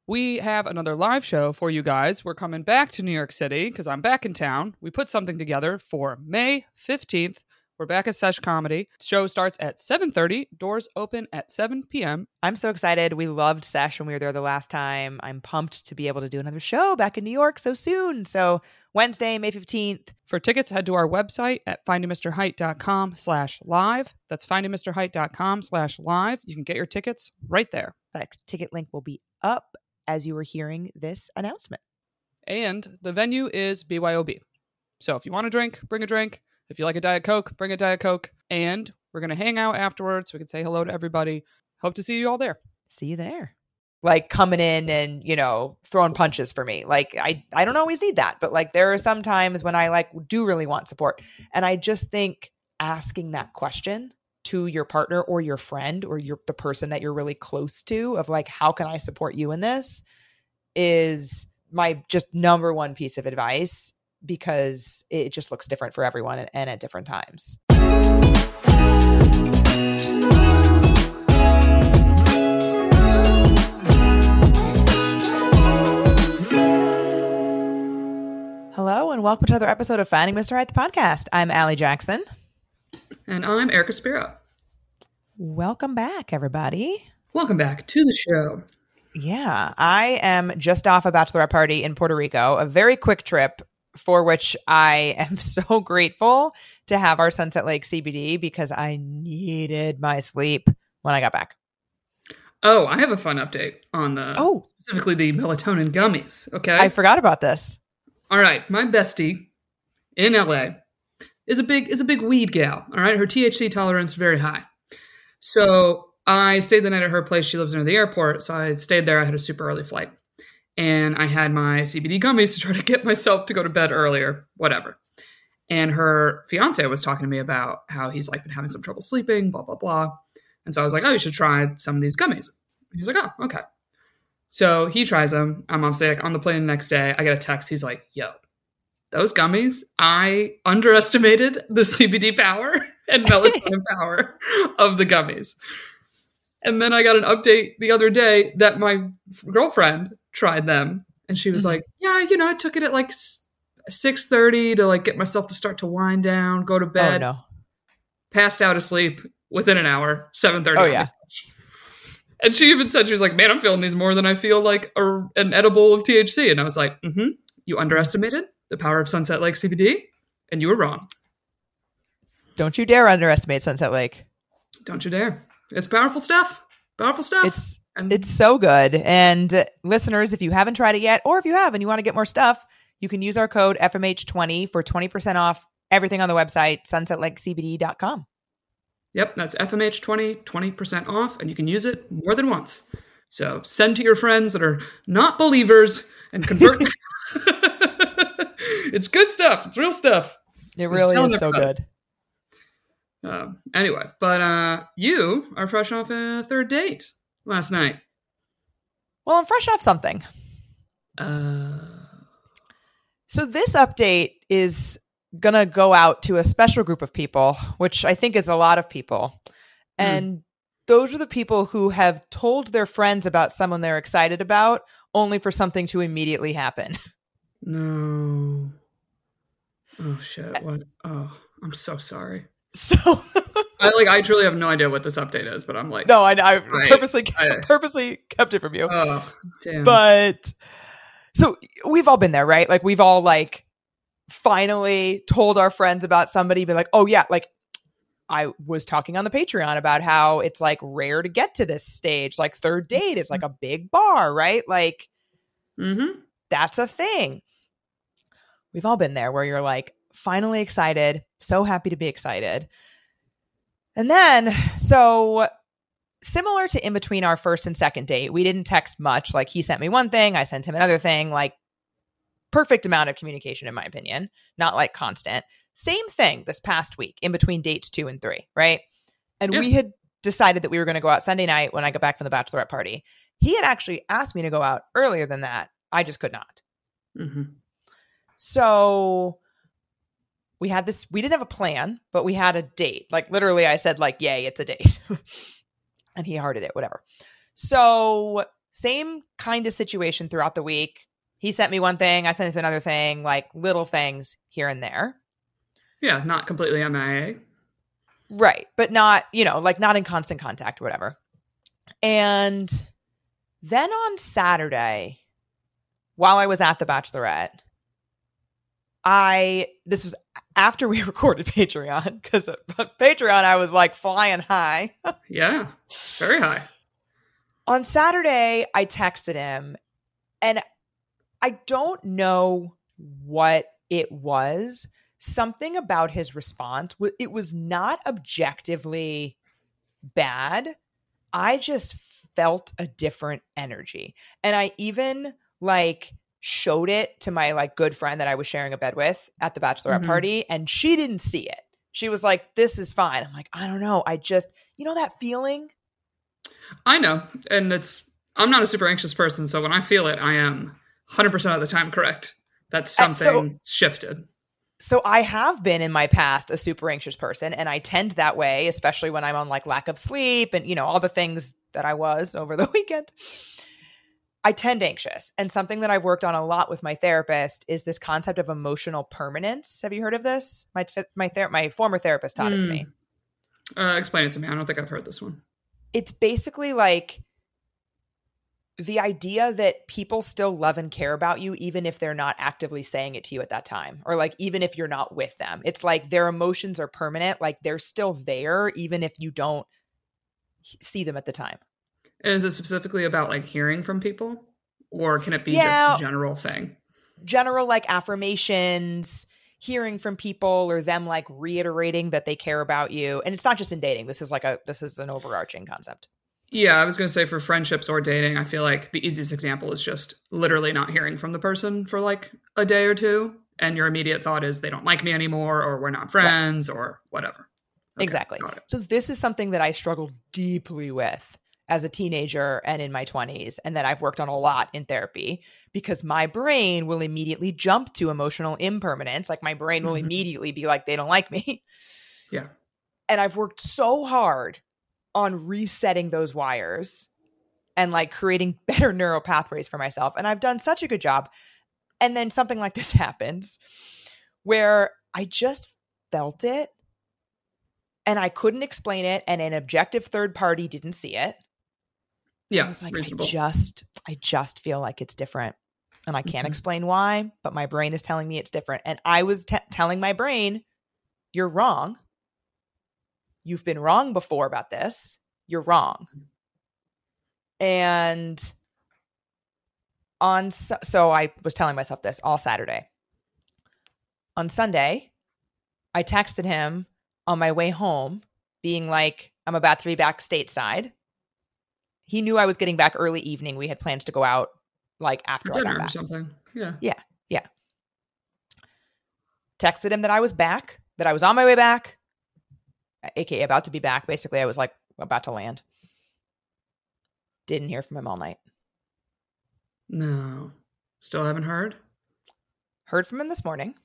We have another live show for you guys. We're coming back to New York City because I'm back in town. We put something together for May 15th. We're back at Sesh Comedy. The show starts at 7:30. Doors open at 7 p.m. I'm so excited. We loved Sesh when we were there the last time. I'm pumped to be able to do another show back in New York so soon. So Wednesday, May 15th. For tickets, head to our website at findingmrheight.com/live. That's findingmrheight.com/live. You can get your tickets right there. That ticket link will be up as you were hearing this announcement. And the venue is BYOB. So if you want a drink, bring a drink. If you like a Diet Coke, bring a Diet Coke. And we're going to hang out afterwards. We can say hello to everybody. Hope to see you all there. See you there. Like coming in and, throwing punches for me. Like I don't always need that, but like there are some times when I do really want support. And I just think asking that question to your partner or your friend or the person that you're really close to of like, how can I support you in this, is my just number one piece of advice, because it just looks different for everyone and at different times. Hello and welcome to another episode of Finding Mr. Height, the podcast. I'm Allie Jackson. And I'm Erica Spiro. Welcome back, everybody. Welcome back to the show. Yeah, I am just off a bachelorette party in Puerto Rico, a very quick trip for which I am so grateful to have our Sunset Lake CBD because I needed my sleep when I got back. Oh, I have a fun update on specifically the melatonin gummies. Okay. I forgot about this. All right. My bestie in LA is a big weed gal. All right. Her THC tolerance is very high. So I stayed the night at her place. She lives near the airport. So I stayed there. I had a super early flight. And I had my CBD gummies to try to get myself to go to bed earlier, whatever. And her fiance was talking to me about how he's been having some trouble sleeping, blah, blah, blah. And so I was like, oh, you should try some of these gummies. And he's like, oh, okay. So he tries them. I'm obviously on the plane the next day. I get a text. He's like, yo, those gummies, I underestimated the CBD power and melatonin power of the gummies. And then I got an update the other day that my girlfriend tried them. And she was like, yeah, I took it at 6:30 to get myself to start to wind down, go to bed. Oh, no. Passed out asleep within an hour, 7:30. Oh, yeah. And she even said, she was like, man, I'm feeling these more than I feel like an edible of THC. And I was like, you underestimated the power of Sunset Lake CBD, and you were wrong. Don't you dare underestimate Sunset Lake. Don't you dare. It's powerful stuff. Powerful stuff. It's so good. And listeners, if you haven't tried it yet, or if you have and you want to get more stuff, you can use our code FMH20 for 20% off everything on the website, sunsetlakecbd.com. Yep, that's FMH20, 20% off, and you can use it more than once. So send to your friends that are not believers and convert. It's good stuff. It's real stuff. It really is so good. Anyway, but you are fresh off a third date last night. Well, I'm fresh off something. So this update is going to go out to a special group of people, which I think is a lot of people. And those are the people who have told their friends about someone they're excited about, only for something to immediately happen. No. Oh, shit. What? Oh, I'm so sorry. So I truly have no idea what this update is, but I'm like, no, I purposely kept it from you. Oh, damn. But so we've all been there, right? Like we've all finally told our friends about somebody, be like, oh yeah, I was talking on the Patreon about how it's rare to get to this stage. Third date is a big bar, right? That's a thing. We've all been there where you're finally excited, so happy to be excited. And then, so similar to in between our first and second date, we didn't text much. He sent me one thing, I sent him another thing, perfect amount of communication, in my opinion, not constant. Same thing this past week in between dates 2 and 3, right? And we had decided that we were going to go out Sunday night when I got back from the bachelorette party. He had actually asked me to go out earlier than that. I just could not. So we had this, we didn't have a plan, but we had a date. Literally I said yay, it's a date. And he hearted it, whatever. So Same kind of situation throughout the week. He sent me one thing, I sent him another thing, like little things here and there. Yeah, not completely MIA. Right. But not, like not in constant contact or whatever. And then on Saturday, while I was at the Bachelorette, this was after we recorded Patreon, because Patreon I was like flying high. Yeah, very high. On Saturday, I texted him, and I don't know what it was. Something about his response, it was not objectively bad. I just felt a different energy. And I even showed it to my good friend that I was sharing a bed with at the bachelorette party, and she didn't see it. She was like, this is fine. I'm like, I don't know. I just, that feeling? I know. And I'm not a super anxious person. So when I feel it, I am 100% of the time correct. That's something shifted. So I have been in my past a super anxious person, and I tend that way, especially when I'm on lack of sleep and, all the things that I was over the weekend. I tend anxious. And something that I've worked on a lot with my therapist is this concept of emotional permanence. Have you heard of this? My former therapist taught it to me. Explain it to me. I don't think I've heard this one. It's basically the idea that people still love and care about you, even if they're not actively saying it to you at that time, or even if you're not with them. It's their emotions are permanent. They're still there, even if you don't see them at the time. And is it specifically about hearing from people, or can it be just a general thing? General affirmations, hearing from people, or them reiterating that they care about you. And it's not just in dating. This is an overarching concept. Yeah, I was going to say for friendships or dating, I feel like the easiest example is just literally not hearing from the person for a day or two. And your immediate thought is they don't like me anymore, or we're not friends, or whatever. Okay, exactly. So this is something that I struggled deeply with as a teenager and in my 20s, and that I've worked on a lot in therapy, because my brain will immediately jump to emotional impermanence. My brain will immediately be like, they don't like me. Yeah. And I've worked so hard on resetting those wires and creating better neural pathways for myself. And I've done such a good job. And then something like this happens where I just felt it and I couldn't explain it. And an objective third party didn't see it. Yeah. I was like, reasonable. I just feel like it's different. And I can't explain why, but my brain is telling me it's different. And I was telling my brain, you're wrong. You've been wrong before about this. You're wrong. And so I was telling myself this all Saturday. On Sunday, I texted him on my way home being like, I'm about to be back stateside. He knew I was getting back early evening. We had plans to go out after dinner I got back. Or something. Yeah. Yeah. Texted him that I was back, that I was on my way back. AKA about to be back. Basically, I was about to land. Didn't hear from him all night. No. Still haven't heard? Heard from him this morning.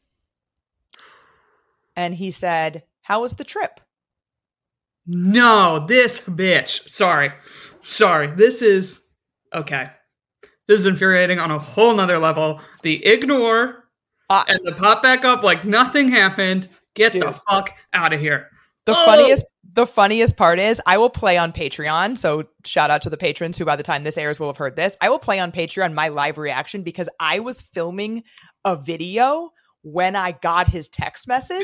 And he said, how was the trip? No, this bitch. Sorry. This is... Okay. This is infuriating on a whole nother level. The ignore and the pop back up like nothing happened. Get the fuck out of here. The funniest part is I will play on Patreon. So shout out to the patrons who by the time this airs will have heard this. I will play on Patreon my live reaction because I was filming a video when I got his text message.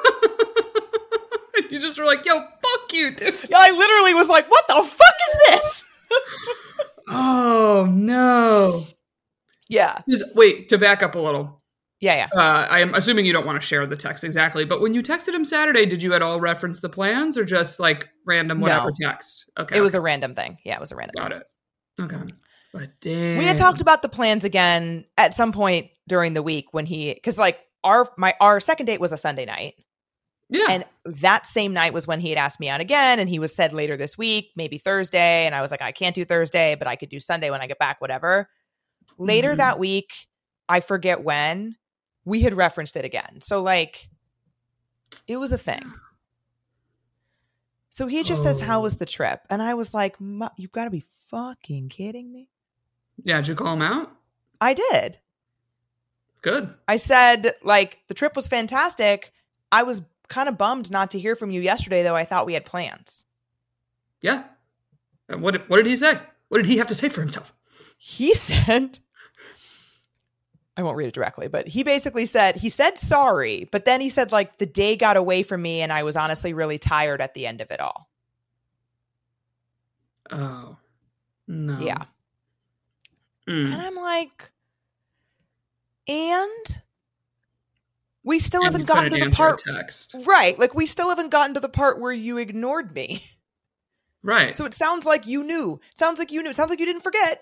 You just were like, yo, fuck you, dude. Yeah, I literally was like, what the fuck is this? Oh, no. Yeah. Wait, to back up a little. Yeah. I am assuming you don't want to share the text exactly, but when you texted him Saturday, did you at all reference the plans or just random whatever text? Okay. It was a random thing. Yeah, it was a random thing. Got it. Okay. But damn. We had talked about the plans again at some point during the week when because our second date was a Sunday night. Yeah. And that same night was when he had asked me out again, and he was said later this week, maybe Thursday. And I was like, I can't do Thursday, but I could do Sunday when I get back, whatever. Later that week, I forget when, we had referenced it again. So it was a thing. So he just says, how was the trip? And I was like, you've got to be fucking kidding me. Yeah, did you call him out? I did. Good. I said, like, the trip was fantastic. I was kind of bummed not to hear from you yesterday, though. I thought we had plans. Yeah. What did he say? What did he have to say for himself? He said, I won't read it directly, but he basically said, he said sorry, but then he said, like, the day got away from me and I was honestly really tired at the end of it all. Oh, no. Yeah. And I'm like, and we still haven't gotten to the part. Text. Right. Like, we still haven't gotten to the part where you ignored me. Right. So it sounds like you knew. It sounds like you didn't forget.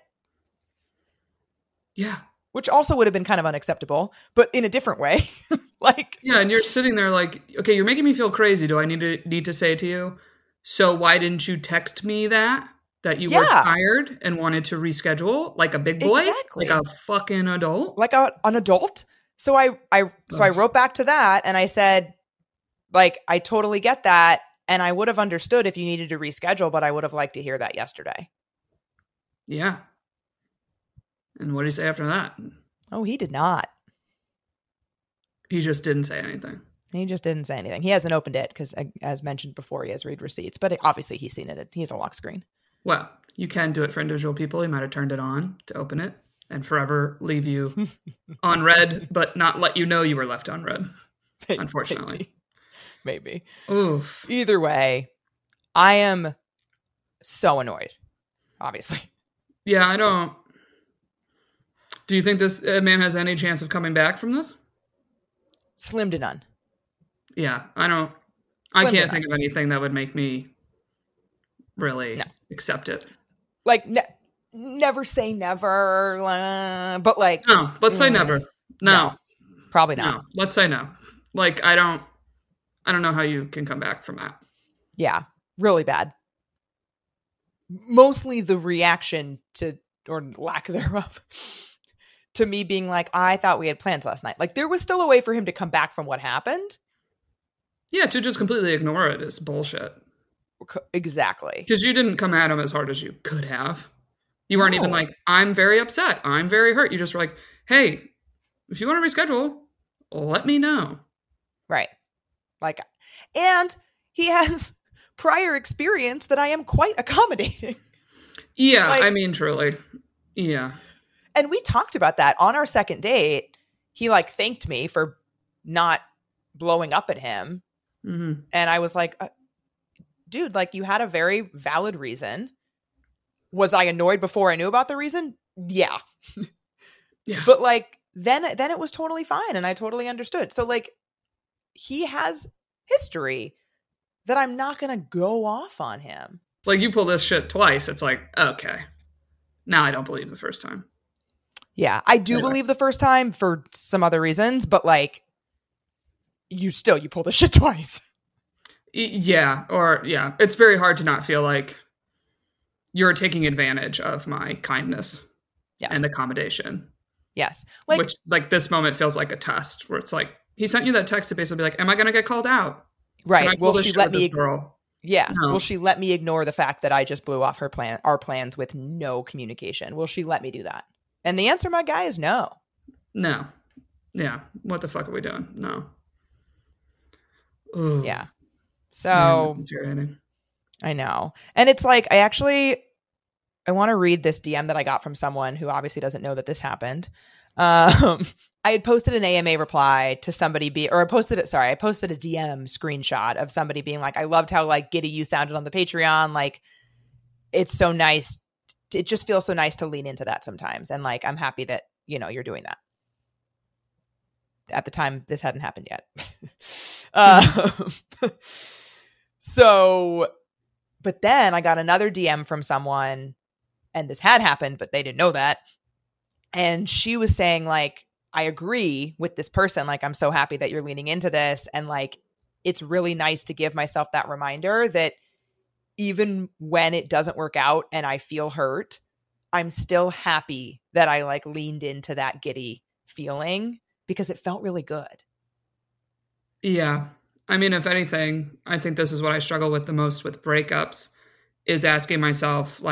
Yeah. Which also would have been kind of unacceptable, but in a different way. Like, yeah, and you're sitting there like, okay, you're making me feel crazy. Do I need to say to you, so why didn't you text me that you were tired and wanted to reschedule like a big boy? Exactly. Like a fucking adult? Like an adult? So I wrote back to that and I said, like, I totally get that. And I would have understood if you needed to reschedule, but I would have liked to hear that yesterday. Yeah. And what did he say after that? Oh, he did not. He just didn't say anything. He just didn't say anything. He hasn't opened it because, as mentioned before, he has read receipts. But obviously he's seen it. He's a lock screen. Well, you can do it for individual people. He might have turned it on to open it and forever leave you on red, but not let you know you were left on red, unfortunately. Maybe. Oof. Either way, I am so annoyed, obviously. Yeah, I don't... Do you think this man has any chance of coming back from this? Slim to none. Yeah, I don't... I can't think of anything that would make me really accept it. Like, never say never, but like... No, let's say never. No. Probably not. No, let's say no. Like, I don't know how you can come back from that. Yeah, really bad. Mostly the reaction to, or lack thereof, to me being like, I thought we had plans last night. Like, there was still a way for him to come back from what happened. Yeah, to just completely ignore it is bullshit. Exactly. Because you didn't come at him as hard as you could have. You weren't even like, I'm very upset. I'm very hurt. You just were like, hey, if you want to reschedule, let me know. Right. Like, and he has prior experience that I am quite accommodating. Yeah, like, I mean, truly. Yeah. And we talked about that on our second date. He like thanked me for not blowing up at him. Mm-hmm. And I was like, dude, like, you had a very valid reason. Was I annoyed before I knew about the reason? Yeah. Yeah. But like, then it was totally fine. And I totally understood. So like, he has history that I'm not going to go off on him. Like, you pull this shit twice. It's like, okay, now I don't believe the first time. Yeah, I do believe the first time for some other reasons, but like, you pull this shit twice. Yeah, it's very hard to not feel like you're taking advantage of my kindness and accommodation. Yes. Like, which, like, this moment feels like a test where it's like, he sent you that text to basically be like, am I going to get called out? Right. Will she let me... Yeah. No. Will she let me ignore the fact that I just blew off our plans with no communication? Will she let me do that? And the answer, my guy, is no. No. Yeah. What the fuck are we doing? No. Ooh. Yeah. So... Man, that's infuriating. I know. And it's like, I want to read this DM that I got from someone who obviously doesn't know that this happened. I had posted an AMA reply to somebody I posted a DM screenshot of somebody being like, I loved how like giddy you sounded on the Patreon. Like, it's so nice. It just feels so nice to lean into that sometimes. And like, I'm happy that, you're doing that. At the time, this hadn't happened yet. So, but then I got another DM from someone, and this had happened, but they didn't know that. And she was saying, like, I agree with this person. Like, I'm so happy that you're leaning into this. And like, it's really nice to give myself that reminder that even when it doesn't work out and I feel hurt, I'm still happy that I like leaned into that giddy feeling because it felt really good. Yeah. I mean, if anything, I think this is what I struggle with the most with breakups, is asking myself, like,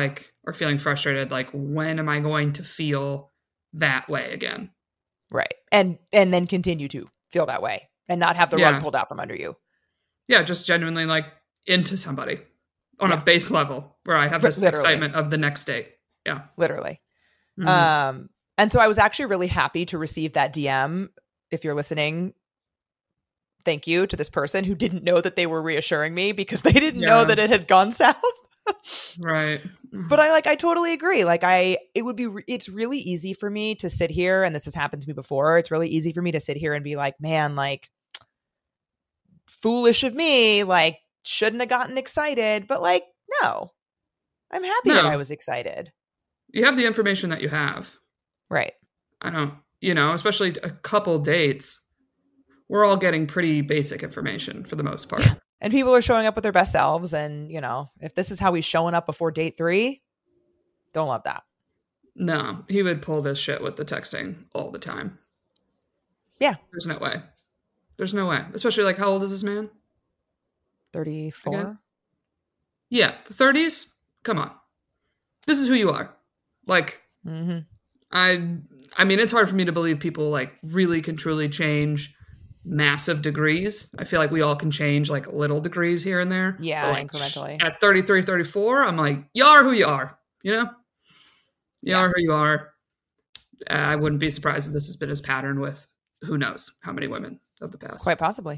or feeling frustrated, like, when am I going to feel that way again? Right. And then continue to feel that way and not have the rug pulled out from under you. Yeah, just genuinely like into somebody on a base level where I have this excitement of the next date. Yeah. Literally. Mm-hmm. And so I was actually really happy to receive that DM. If you're listening, thank you to this person who didn't know that they were reassuring me because they didn't know that it had gone south. Right. But I totally agree. Like it's really easy for me to sit here, and this has happened to me before. It's really easy for me to sit here and be like, man, like, foolish of me, like, shouldn't have gotten excited. But like, no, I'm happy that I was excited. You have the information that you have. Right. I don't, especially a couple dates, we're all getting pretty basic information for the most part. And people are showing up with their best selves. And, if this is how he's showing up before date 3, don't love that. No, he would pull this shit with the texting all the time. Yeah. There's no way. There's no way. Especially like, how old is this man? 34. Again? Yeah. 30s? Come on. This is who you are. Like, I mean, it's hard for me to believe people like really can truly change massive degrees. I feel like we all can change like little degrees here and there. Yeah, like, incrementally. At 33, 34, I'm like, you are who you are, You are who you are. I wouldn't be surprised if this has been his pattern with who knows how many women of the past. Quite possibly.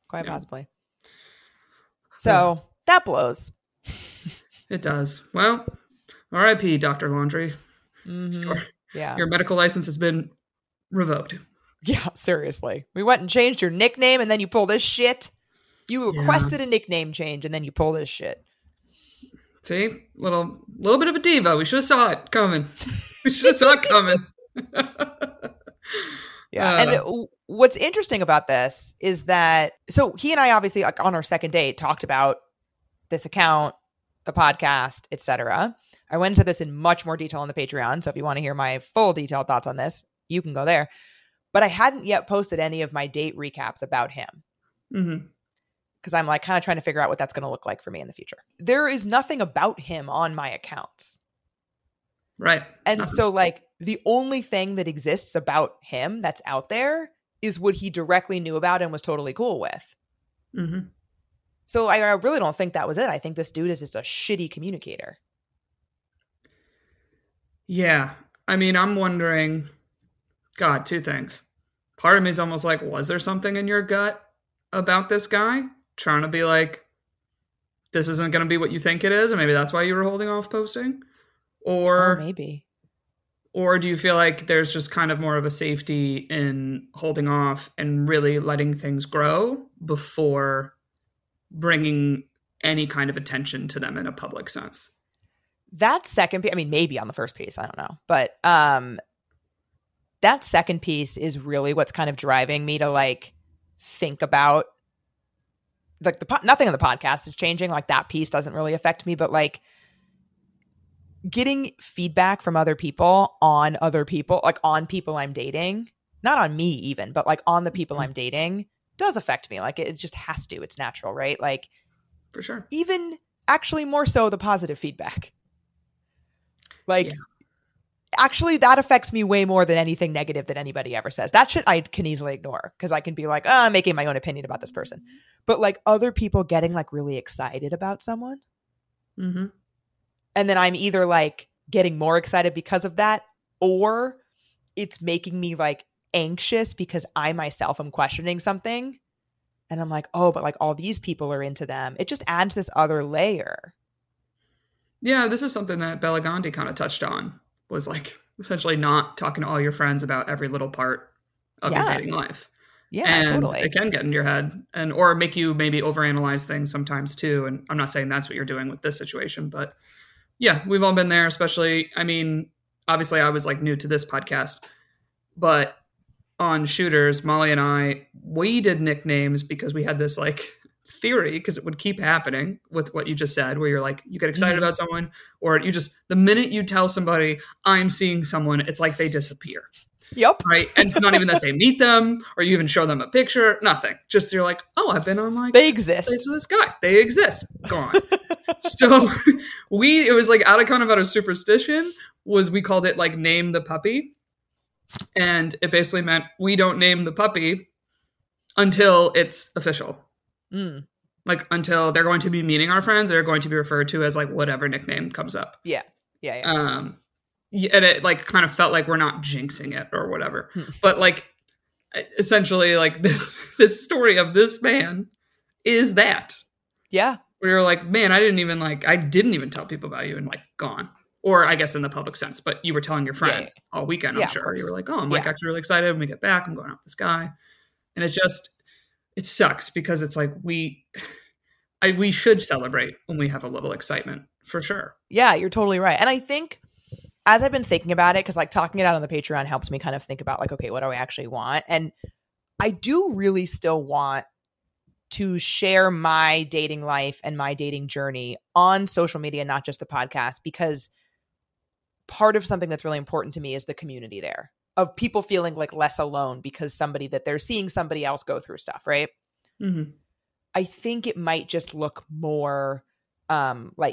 So that blows. It does. Well, R.I.P. Dr. Laundrie. Mm-hmm. Yeah. Your medical license has been revoked. Yeah, seriously. We went and changed your nickname and then you pull this shit. You requested a nickname change and then you pull this shit. See? Little bit of a diva. We should have saw it coming. Yeah. And what's interesting about this is that, so he and I obviously, like, on our second date, talked about this account, the podcast, etc. I went into this in much more detail on the Patreon. So if you want to hear my full detailed thoughts on this, you can go there. But I hadn't yet posted any of my date recaps about him. Mm-hmm. Because I'm like kind of trying to figure out what that's going to look like for me in the future. There is nothing about him on my accounts. Right. And so like the only thing that exists about him that's out there is what he directly knew about and was totally cool with. Mm-hmm. So I really don't think that was it. I think this dude is just a shitty communicator. Yeah. I mean, I'm wondering, God, 2 things. Part of me is almost like, was there something in your gut about this guy? Trying to be like, this isn't going to be what you think it is, and maybe that's why you were holding off posting? Or maybe. Or do you feel like there's just kind of more of a safety in holding off and really letting things grow before bringing any kind of attention to them in a public sense? That second piece, I mean, maybe on the first piece, I don't know. But that second piece is really what's kind of driving me to like think about, like, nothing on the podcast is changing. Like, that piece doesn't really affect me, but like getting feedback from other people, like on people I'm dating, not on me even, but like on the people I'm dating, does affect me. Like, it just has to. It's natural, right? Like, for sure. Even actually more so the positive feedback. Like, actually, that affects me way more than anything negative that anybody ever says. That shit I can easily ignore because I can be like, I'm making my own opinion about this person. But like other people getting like really excited about someone. Mm-hmm. And then I'm either like getting more excited because of that, or it's making me like anxious because I myself am questioning something. And I'm like, oh, but like all these people are into them. It just adds this other layer. Yeah, this is something that Bella Gandhi kind of touched on, was like essentially not talking to all your friends about every little part of your dating life. Yeah, and totally. It can get in your head or make you maybe overanalyze things sometimes too. And I'm not saying that's what you're doing with this situation, but yeah, we've all been there, especially, I mean, obviously I was like new to this podcast, but on Shooters, Molly and I, we did nicknames because we had this like theory, because it would keep happening with what you just said, where you're like, you get excited about someone, or you just, the minute you tell somebody I'm seeing someone, it's like they disappear. Yep. Right. And it's not even that they meet them or you even show them a picture, nothing. Just you're like, oh, I've been on like They exist. with this guy. They exist. Gone. So it was like out of a superstition, was we called it like name the puppy. And it basically meant we don't name the puppy until it's official. Like until they're going to be meeting our friends, they're going to be referred to as like whatever nickname comes up. Yeah. And it like kind of felt like we're not jinxing it or whatever. But like essentially like this story of this man is that. Yeah. Where you're like, man, I didn't even tell people about you, and like gone. Or I guess in the public sense, but you were telling your friends all weekend, I'm sure. You were like, oh, I'm like actually really excited when we get back. I'm going out with this guy. And it sucks because it's like we should celebrate when we have a little excitement, for sure. Yeah, you're totally right. And I think as I've been thinking about it, because like talking it out on the Patreon helped me kind of think about like, okay, what do I actually want? And I do really still want to share my dating life and my dating journey on social media, not just the podcast, because part of something that's really important to me is the community there of people feeling like less alone because that they're seeing somebody else go through stuff. Right. Mm-hmm. I think it might just look more like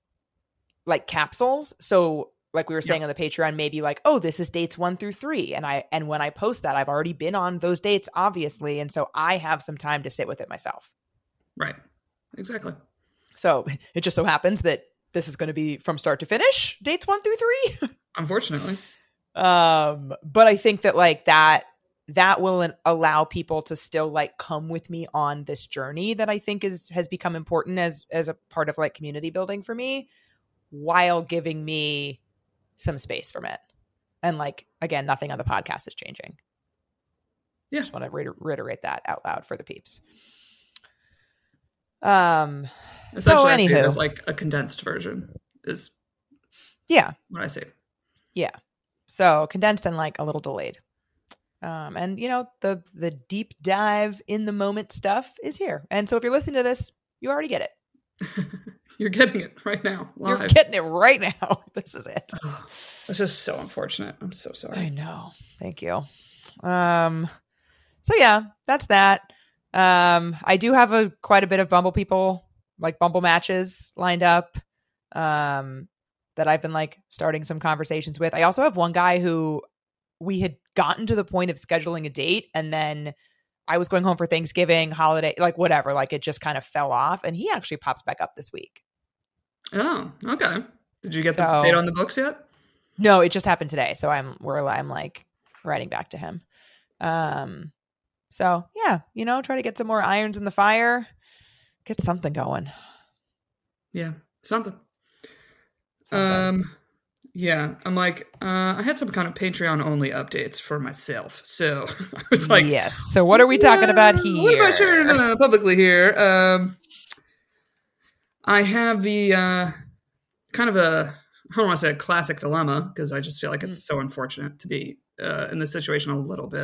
capsules. So like we were saying on the Patreon, maybe like, oh, this is dates 1 through 3. And when I post that, I've already been on those dates, obviously. And so I have some time to sit with it myself. Right. Exactly. So it just so happens that this is going to be from start to finish, dates 1 through 3. Unfortunately. But I think that like that will allow people to still like come with me on this journey that I think has become important as a part of like community building for me, while giving me some space from it. And like, again, nothing on the podcast is changing. Yeah. Just want to reiterate that out loud for the peeps. Essentially, I see it as like a condensed version is what I say. Yeah. So condensed and like a little delayed. And you know, the deep dive in the moment stuff is here. And so if you're listening to this, you already get it. You're getting it right now. Live. You're getting it right now. This is it. Oh, it's just so unfortunate. I'm so sorry. I know. Thank you. So yeah, that's that. I do have quite a bit of Bumble people, like Bumble matches lined up, that I've been like starting some conversations with. I also have one guy who we had gotten to the point of scheduling a date, and then I was going home for Thanksgiving, holiday, like whatever, like it just kind of fell off, and he actually pops back up this week. Oh, okay. Did you get the date on the books yet? No, it just happened today. So I'm like writing back to him. So yeah, you know, try to get some more irons in the fire, get something going. Yeah, something. Yeah, I'm like, I had some kind of Patreon only updates for myself. So I was like, yes. So what are we talking about here? What am I sharing publicly here? I have the kind of I don't want to say a classic dilemma, because I just feel like it's so unfortunate to be in this situation a little bit.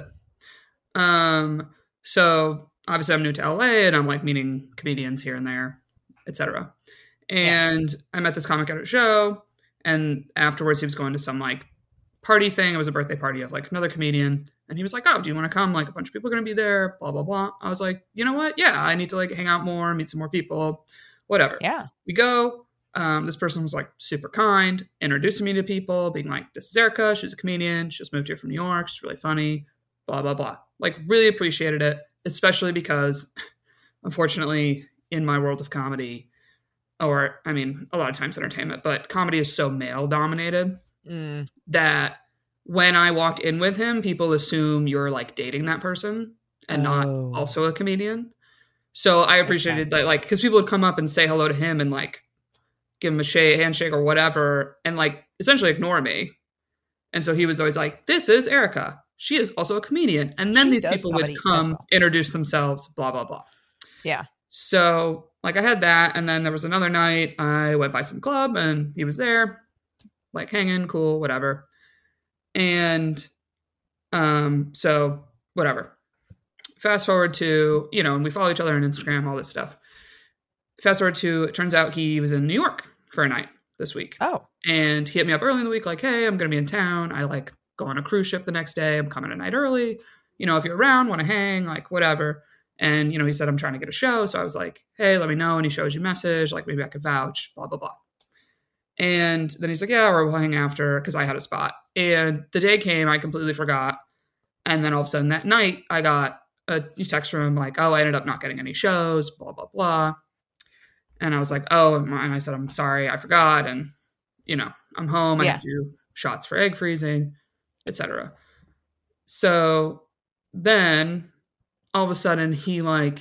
So obviously I'm new to LA and I'm like meeting comedians here and there, etc. And I met this comic at a show, and afterwards he was going to some like party thing. It was a birthday party of like another comedian. And he was like, oh, do you want to come? Like a bunch of people are going to be there, blah, blah, blah. I was like, you know what? Yeah, I need to like hang out more, meet some more people, whatever. Yeah. We go. This person was like super kind, introducing me to people, being like, this is Erica. She's a comedian. She just moved here from New York. She's really funny, blah, blah, blah. Like really appreciated it, especially because unfortunately in my world of comedy, or I mean, a lot of times entertainment, but comedy is so male dominated that when I walked in with him, people assume you're like dating that person and not also a comedian. So I appreciated that, like, because people would come up and say hello to him and like give him a handshake or whatever, and like essentially ignore me. And so he was always like, this is Erica. She is also a comedian. And then these people would come, introduce themselves, blah, blah, blah. Yeah. So like I had that. And then there was another night I went by some club and he was there, like hanging, cool, whatever. And so whatever. fast forward to, and we follow each other on Instagram, all this stuff. Fast forward to, it turns out he was in New York for a night this week. Oh. And he hit me up early in the week, like, hey, I'm going to be in town. I like go on a cruise ship the next day. I'm coming a night early. If you're around, want to hang, like whatever. And, he said, I'm trying to get a show. So I was like, hey, let me know. And he shows you a message, like maybe I could vouch, blah, blah, blah. And then he's like, yeah, we'll hang after, because I had a spot. And the day came, I completely forgot. And then all of a sudden that night, I got a text from him like, oh, I ended up not getting any shows, blah, blah, blah. And I was like, oh, and I said, I'm sorry, I forgot. And, I'm home. I have to do shots for egg freezing, etc. So then all of a sudden he like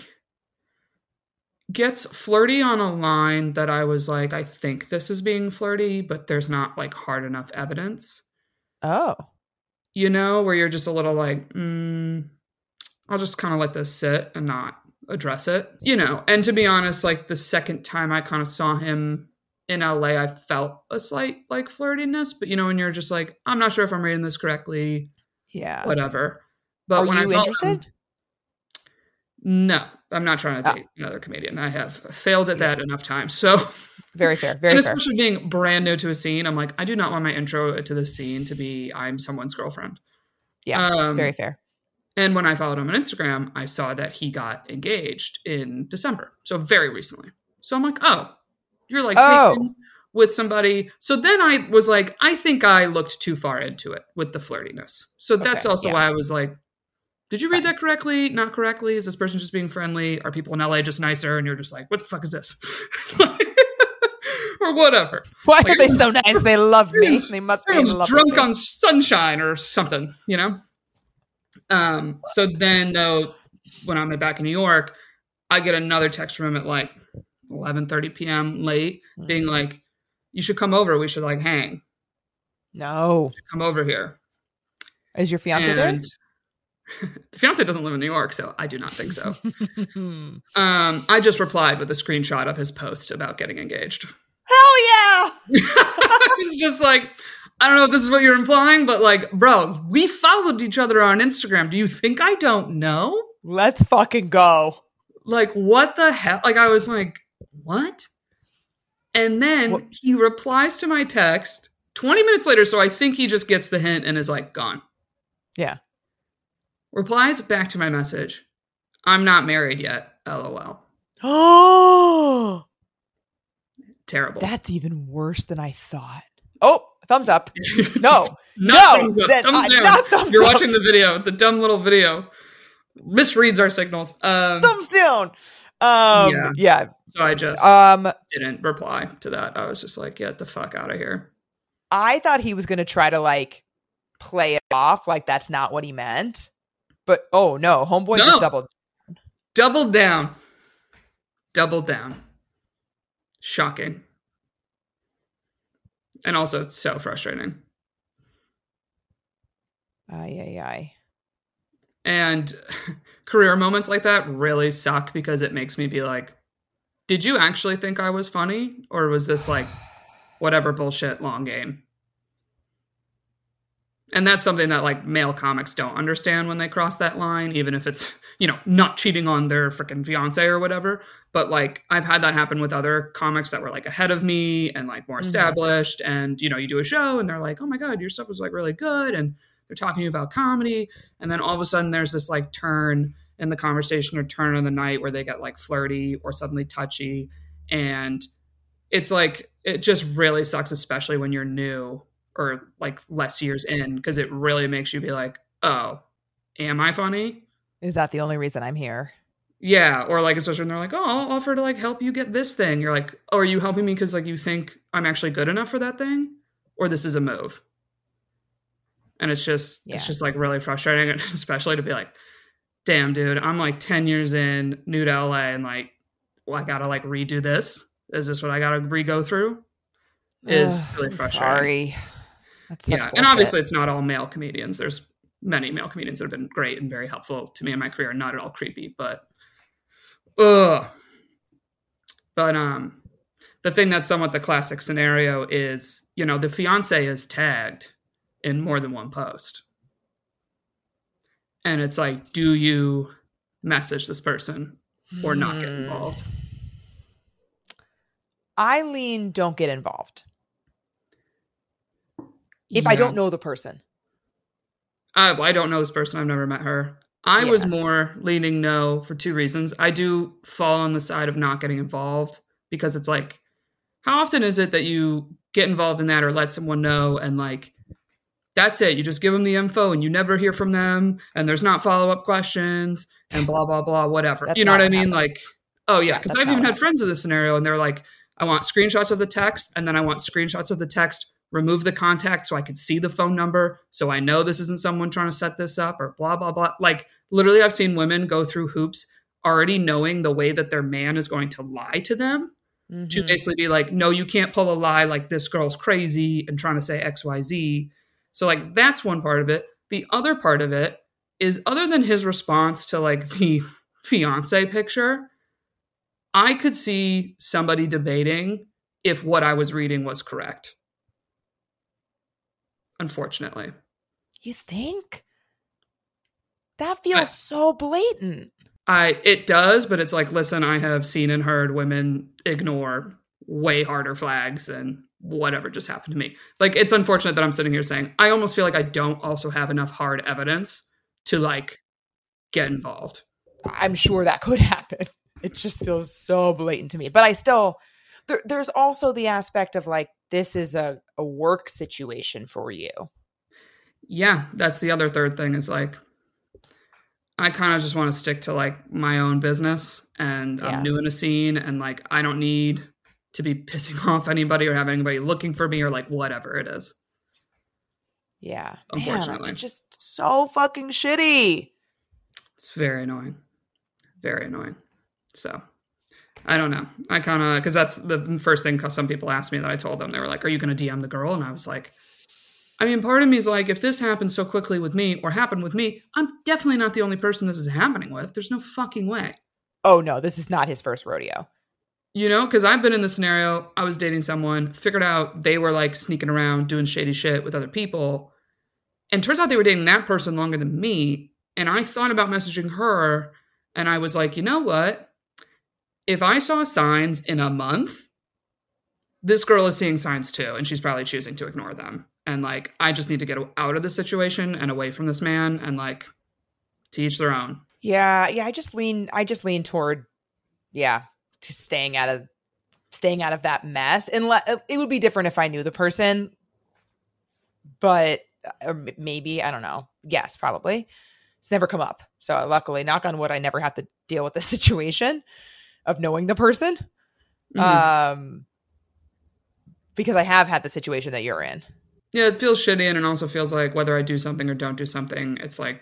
gets flirty on a line that I was like, I think this is being flirty, but there's not like hard enough evidence. Oh. Where you're just a little like, I'll just kind of let this sit and not address it, And to be honest, like the second time I kind of saw him in LA, I felt a slight like flirtiness, but when you're just like, I'm not sure if I'm reading this correctly. Yeah. Whatever. But Are when you interested? No, I'm not trying to date another comedian. I have failed at that enough times. So very fair. Very and fair. especially being brand new to a scene, I'm like, I do not want my intro to this scene to be I'm someone's girlfriend. Yeah. Very fair. And when I followed him on Instagram, I saw that he got engaged in December. So very recently. So I'm like, oh, you're like with somebody. So then I was like, I think I looked too far into it with the flirtiness. So that's also why I was like, did you read that correctly? Not correctly? Is this person just being friendly? Are people in LA just nicer? And you're just like, what the fuck is this? Or whatever. Why are they so nice? They love me. They must be in love drunk with me. on sunshine or something, So then though, when I'm back in New York, I get another text from him at like 11:30 p.m. late, being like, you should come over. We should like hang. No. Come over here. Is your fiance there? The fiance doesn't live in New York, so I do not think so. I just replied with a screenshot of his post about getting engaged. Hell yeah! It's just like, I don't know if this is what you're implying, but like, bro, we followed each other on Instagram. Do you think I don't know? Let's fucking go. Like, what the hell? Like, I was like, what? And then he replies to my text 20 minutes later, so I think he just gets the hint and is like, gone. Yeah. Replies back to my message, I'm not married yet, LOL. Oh! Terrible. That's even worse than I thought. Oh, thumbs up. No. Thumbs up. Zen, thumbs down. not thumbs You're up. watching the video, the dumb little video. Misreads our signals. Thumbs down. Yeah. So I just didn't reply to that. I was just like, get the fuck out of here. I thought he was going to try to like play it off like that's not what he meant. But oh no, homeboy just doubled down. Doubled down. Shocking. And also so frustrating. Aye. And career moments like that really suck because it makes me be like, did you actually think I was funny? Or was this like whatever bullshit long game? And that's something that like male comics don't understand when they cross that line, even if it's, not cheating on their freaking fiance or whatever. But like, I've had that happen with other comics that were like ahead of me and like more established. And, you do a show and they're like, oh my God, your stuff was like really good. And they're talking to you about comedy. And then all of a sudden there's this like turn in the conversation or turn in the night where they get like flirty or suddenly touchy. And it's like, it just really sucks, especially when you're new or like less years in, because it really makes you be like, oh, am I funny? Is that the only reason I'm here? Yeah. Or like, especially when they're like, oh, I'll offer to like help you get this thing. You're like, oh, are you helping me because like you think I'm actually good enough for that thing? Or this is a move? And it's just like really frustrating, and especially to be like, damn, dude, I'm like 10 years in, new to LA, and like, well, I gotta like redo this. Is this what I gotta re-go through? Is really frustrating. Sorry. That's such bullshit. And obviously it's not all male comedians. There's many male comedians that have been great and very helpful to me in my career, not at all creepy, but the thing that's somewhat the classic scenario is, the fiance is tagged in more than one post. And it's like, do you message this person or not get involved? I lean don't get involved. If Yeah. I don't know the person. I don't know this person. I've never met her. I was more leaning no for two reasons. I do fall on the side of not getting involved because it's like, how often is it that you get involved in that or let someone know and like, that's it. You just give them the info and you never hear from them and there's not follow-up questions and blah, blah, blah, whatever. You know what I mean? Like, oh yeah. Because I've even had friends in this scenario and they're like, I want screenshots of the text and then I want screenshots of the text, remove the contact so I could see the phone number so I know this isn't someone trying to set this up or blah, blah, blah. Like literally I've seen women go through hoops already knowing the way that their man is going to lie to them to basically be like, no, you can't pull a lie like this girl's crazy and trying to say XYZ. So like that's one part of it. The other part of it is other than his response to like the fiance picture, I could see somebody debating if what I was reading was correct. Unfortunately. You think? That feels so blatant. It does, but it's like, listen, I have seen and heard women ignore way harder flags than whatever just happened to me. Like, it's unfortunate that I'm sitting here saying, I almost feel like I don't also have enough hard evidence to like get involved. I'm sure that could happen. It just feels so blatant to me. But I still, there's also the aspect of like, this is a work situation for you. Yeah, that's the other third thing is like, I kind of just want to stick to like my own business and I'm new in a scene and like, I don't need to be pissing off anybody or have anybody looking for me or like whatever it is. Yeah. Unfortunately. Man, it's just so fucking shitty. It's very annoying. Very annoying. So I don't know. I kind of, because that's the first thing some people asked me that I told them. They were like, are you going to DM the girl? And I was like, I mean, part of me is like, if this happened so quickly with me or happened with me, I'm definitely not the only person this is happening with. There's no fucking way. Oh, no, this is not his first rodeo. You know, because I've been in the scenario, I was dating someone, figured out they were like sneaking around doing shady shit with other people. And turns out they were dating that person longer than me. And I thought about messaging her and I was like, you know what? If I saw signs in a month, this girl is seeing signs too. And she's probably choosing to ignore them. And like, I just need to get out of the situation and away from this man and like to each their own. Yeah. I just lean toward, to staying out of that mess. And it would be different if I knew the person, but maybe, I don't know. Yes, probably. It's never come up. So luckily, knock on wood, I never have to deal with the situation of knowing the person. Mm-hmm. Because I have had the situation that you're in. Yeah, it feels shitty, and it also feels like whether I do something or don't do something, it's like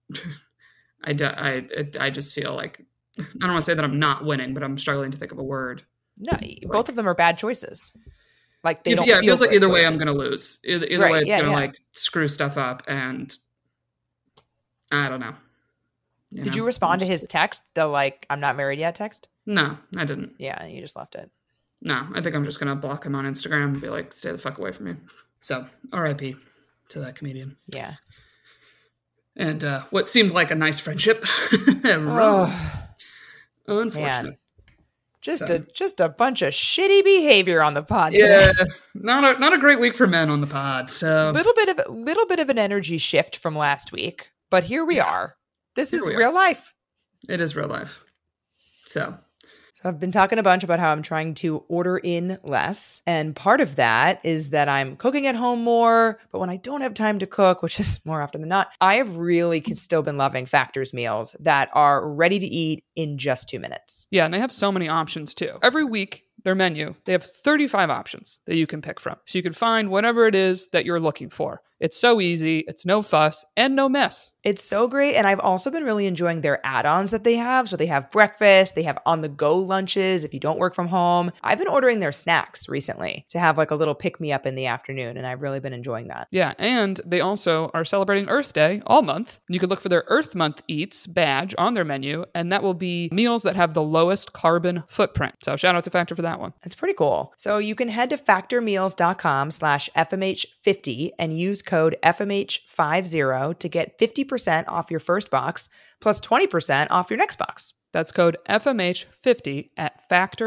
I just feel like I don't want to say that I'm not winning, but I'm struggling to think of a word. No, both of them are bad choices. Like they don't. Yeah, it feels like either choices. way I'm going to lose. Either way, it's going to like screw stuff up, and I don't know. Did you respond to his text? The like, I'm not married yet text? No, I didn't. Yeah, you just left it. No, I think I'm just going to block him on Instagram and be like, stay the fuck away from me. So, RIP to that comedian. Yeah. And what seemed like a nice friendship. Unfortunate. Man. Just a bunch of shitty behavior on the pod today. Yeah, not a great week for men on the pod. So little bit of an energy shift from last week, but here we are. This is real life. It is real life. So I've been talking a bunch about how I'm trying to order in less. And part of that is that I'm cooking at home more. But when I don't have time to cook, which is more often than not, I have really still been loving Factor's meals that are ready to eat in just 2 minutes. Yeah, and they have so many options too. Every week, their menu, they have 35 options that you can pick from. So you can find whatever it is that you're looking for. It's so easy. It's no fuss and no mess. It's so great. And I've also been really enjoying their add-ons that they have. So they have breakfast, they have on-the-go lunches if you don't work from home. I've been ordering their snacks recently to have like a little pick-me-up in the afternoon. And I've really been enjoying that. Yeah. And they also are celebrating Earth Day all month. You can look for their Earth Month Eats badge on their menu. And that will be meals that have the lowest carbon footprint. So shout out to Factor for that one. It's pretty cool. So you can head to factormeals.com/FMH50 and use code code FMH50 to get 50% off your first box plus 20% off your next box. That's code FMH50 at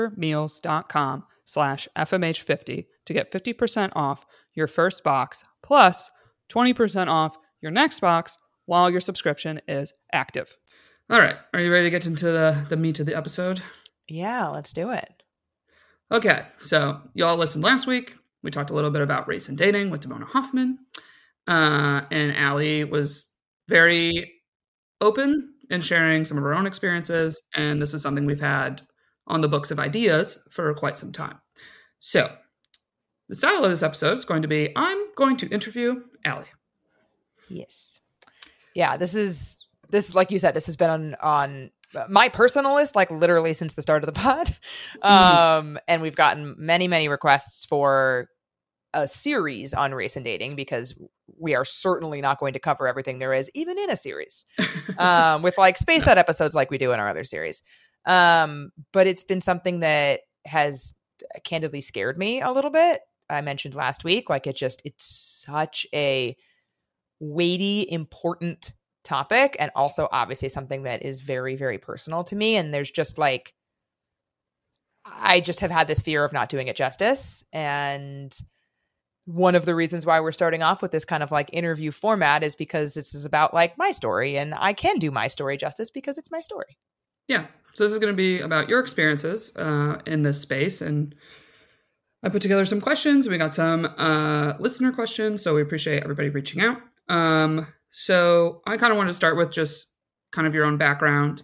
factormeals.com/FMH50 to get 50% off your first box plus 20% off your next box while your subscription is active. All right. Are you ready to get into the meat of the episode? Yeah, let's do it. Okay. So y'all listened last week. We talked a little bit about race and dating with Damona Hoffman. And Allie was very open in sharing some of her own experiences. And this is something we've had on the books of ideas for quite some time. So the style of this episode is going to be, I'm going to interview Allie. Yes. Yeah, this is like you said, this has been on my personal list, like literally since the start of the pod. And we've gotten many, many requests for a series on race and dating because we are certainly not going to cover everything there is, even in a series, with like spaced out episodes like we do in our other series. But it's been something that has candidly scared me a little bit. I mentioned last week, like it's such a weighty, important topic, and also obviously something that is very, very personal to me. And there's just like, I just have had this fear of not doing it justice. And one of the reasons why we're starting off with this kind of like interview format is because this is about like my story, and I can do my story justice because it's my story. Yeah. So this is going to be about your experiences in this space. And I put together some questions. We got some listener questions, so we appreciate everybody reaching out. So I kind of want to start with just kind of your own background.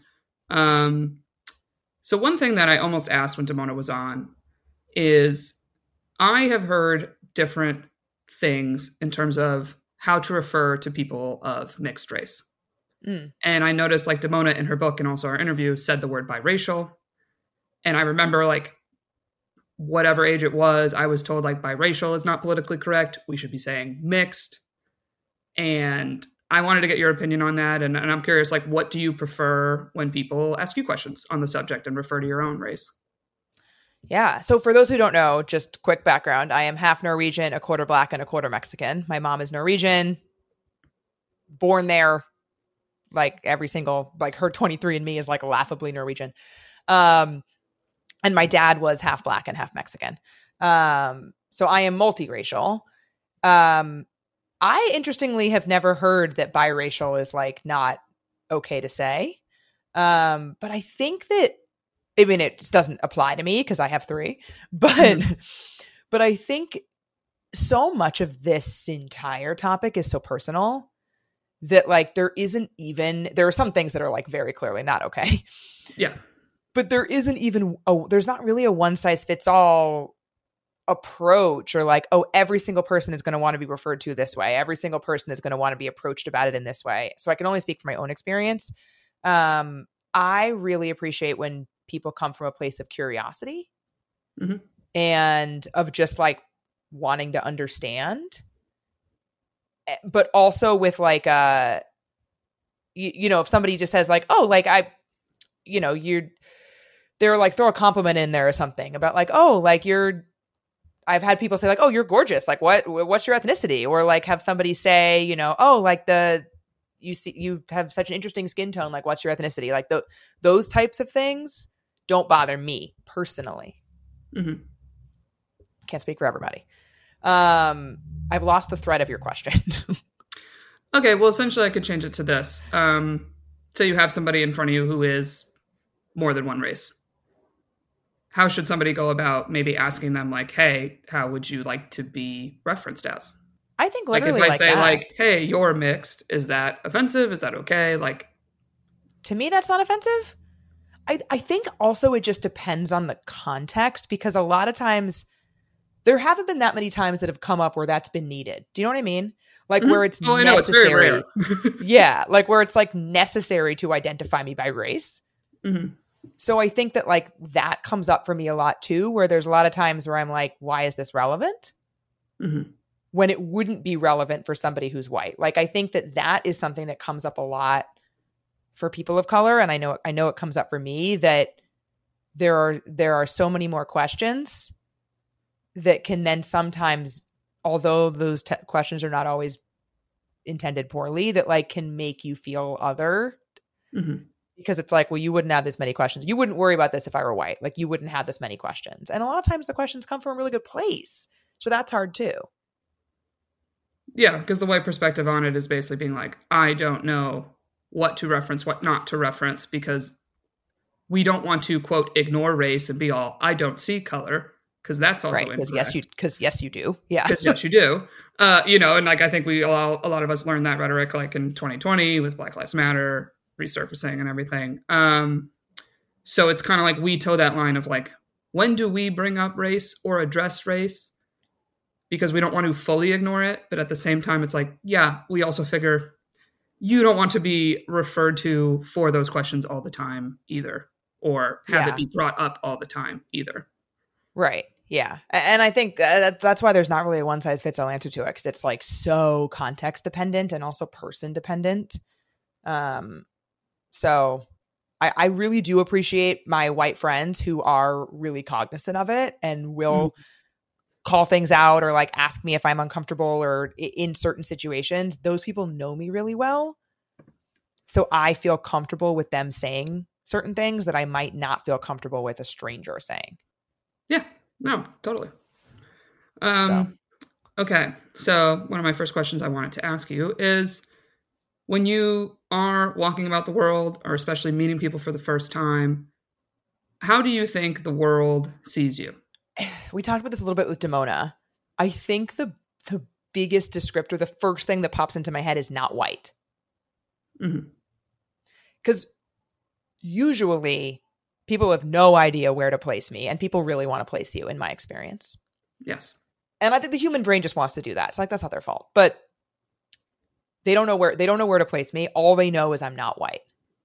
So one thing that I almost asked when Damona was on is I have heard different things in terms of how to refer to people of mixed race. And I noticed like Damona in her book and also our interview said the word biracial. And I remember like whatever age it was, I was told like biracial is not politically correct. We should be saying mixed. And I wanted to get your opinion on that. And I'm curious, like, what do you prefer when people ask you questions on the subject and refer to your own race? Yeah. So for those who don't know, just quick background, I am half Norwegian, a quarter Black, and a quarter Mexican. My mom is Norwegian, born there, like every single, like her 23andMe is like laughably Norwegian. And my dad was half Black and half Mexican. So I am multiracial. I interestingly have never heard that biracial is like not okay to say. But I think that, I mean, it just doesn't apply to me because I have three, but I think so much of this entire topic is so personal that like there are some things that are like very clearly not okay. Yeah. But there isn't even, there's not really a one size fits all approach or like, oh, every single person is going to want to be referred to this way. Every single person is going to want to be approached about it in this way. So I can only speak from my own experience. I really appreciate when people come from a place of curiosity and of just like wanting to understand, but also with like, if somebody just says like, oh, like they're like throw a compliment in there or something about like, oh, like I've had people say like, oh, you're gorgeous. Like what's your ethnicity? Or like have somebody say, oh, like you have such an interesting skin tone. Like what's your ethnicity? Like those types of things don't bother me personally. Can't speak for everybody. I've lost the thread of your question. Okay. Well, essentially I could change it to this. So you have somebody in front of you who is more than one race. How should somebody go about maybe asking them like, hey, how would you like to be referenced as? I think literally like if I say that. Like, hey, you're mixed, is that offensive? Is that okay? Like, to me, that's not offensive. I think also it just depends on the context because a lot of times there haven't been that many times that have come up where that's been needed. Do you know what I mean? Like where it's necessary. I know, it's very rare. Yeah. Like where it's like necessary to identify me by race. So I think that like that comes up for me a lot too, where there's a lot of times where I'm like, why is this relevant? When it wouldn't be relevant for somebody who's white. Like, I think that is something that comes up a lot for people of color. And I know it comes up for me that there are so many more questions that can then sometimes, although those questions are not always intended poorly that like can make you feel other. Mm-hmm. Because it's like, well, you wouldn't have this many questions. You wouldn't worry about this if I were white. Like you wouldn't have this many questions. And a lot of times the questions come from a really good place. So that's hard too. Yeah, because the white perspective on it is basically being like, I don't know what to reference, what not to reference, because we don't want to, quote, ignore race and be all, I don't see color, because that's also right. incorrect. Because yes, you do. Yeah. Because yes, you do. And like I think a lot of us learned that rhetoric like in 2020 with Black Lives Matter resurfacing and everything. So it's kind of like we toe that line of like, when do we bring up race or address race? Because we don't want to fully ignore it. But at the same time, it's like, yeah, we also figure you don't want to be referred to for those questions all the time either, or have it be brought up all the time either. Right. Yeah. And I think that's why there's not really a one size fits all answer to it, because it's like so context dependent and also person dependent. So I really do appreciate my white friends who are really cognizant of it and will call things out or like ask me if I'm uncomfortable or in certain situations. Those people know me really well. So I feel comfortable with them saying certain things that I might not feel comfortable with a stranger saying. Yeah, no, totally. Okay. So one of my first questions I wanted to ask you is, when you are walking about the world, or especially meeting people for the first time, how do you think the world sees you? We talked about this a little bit with Damona. I think the biggest descriptor, the first thing that pops into my head is not white. Because usually people have no idea where to place me, and people really want to place you, in my experience. Yes. And I think the human brain just wants to do that. It's like, that's not their fault. But they don't know where to place me. All they know is I'm not white.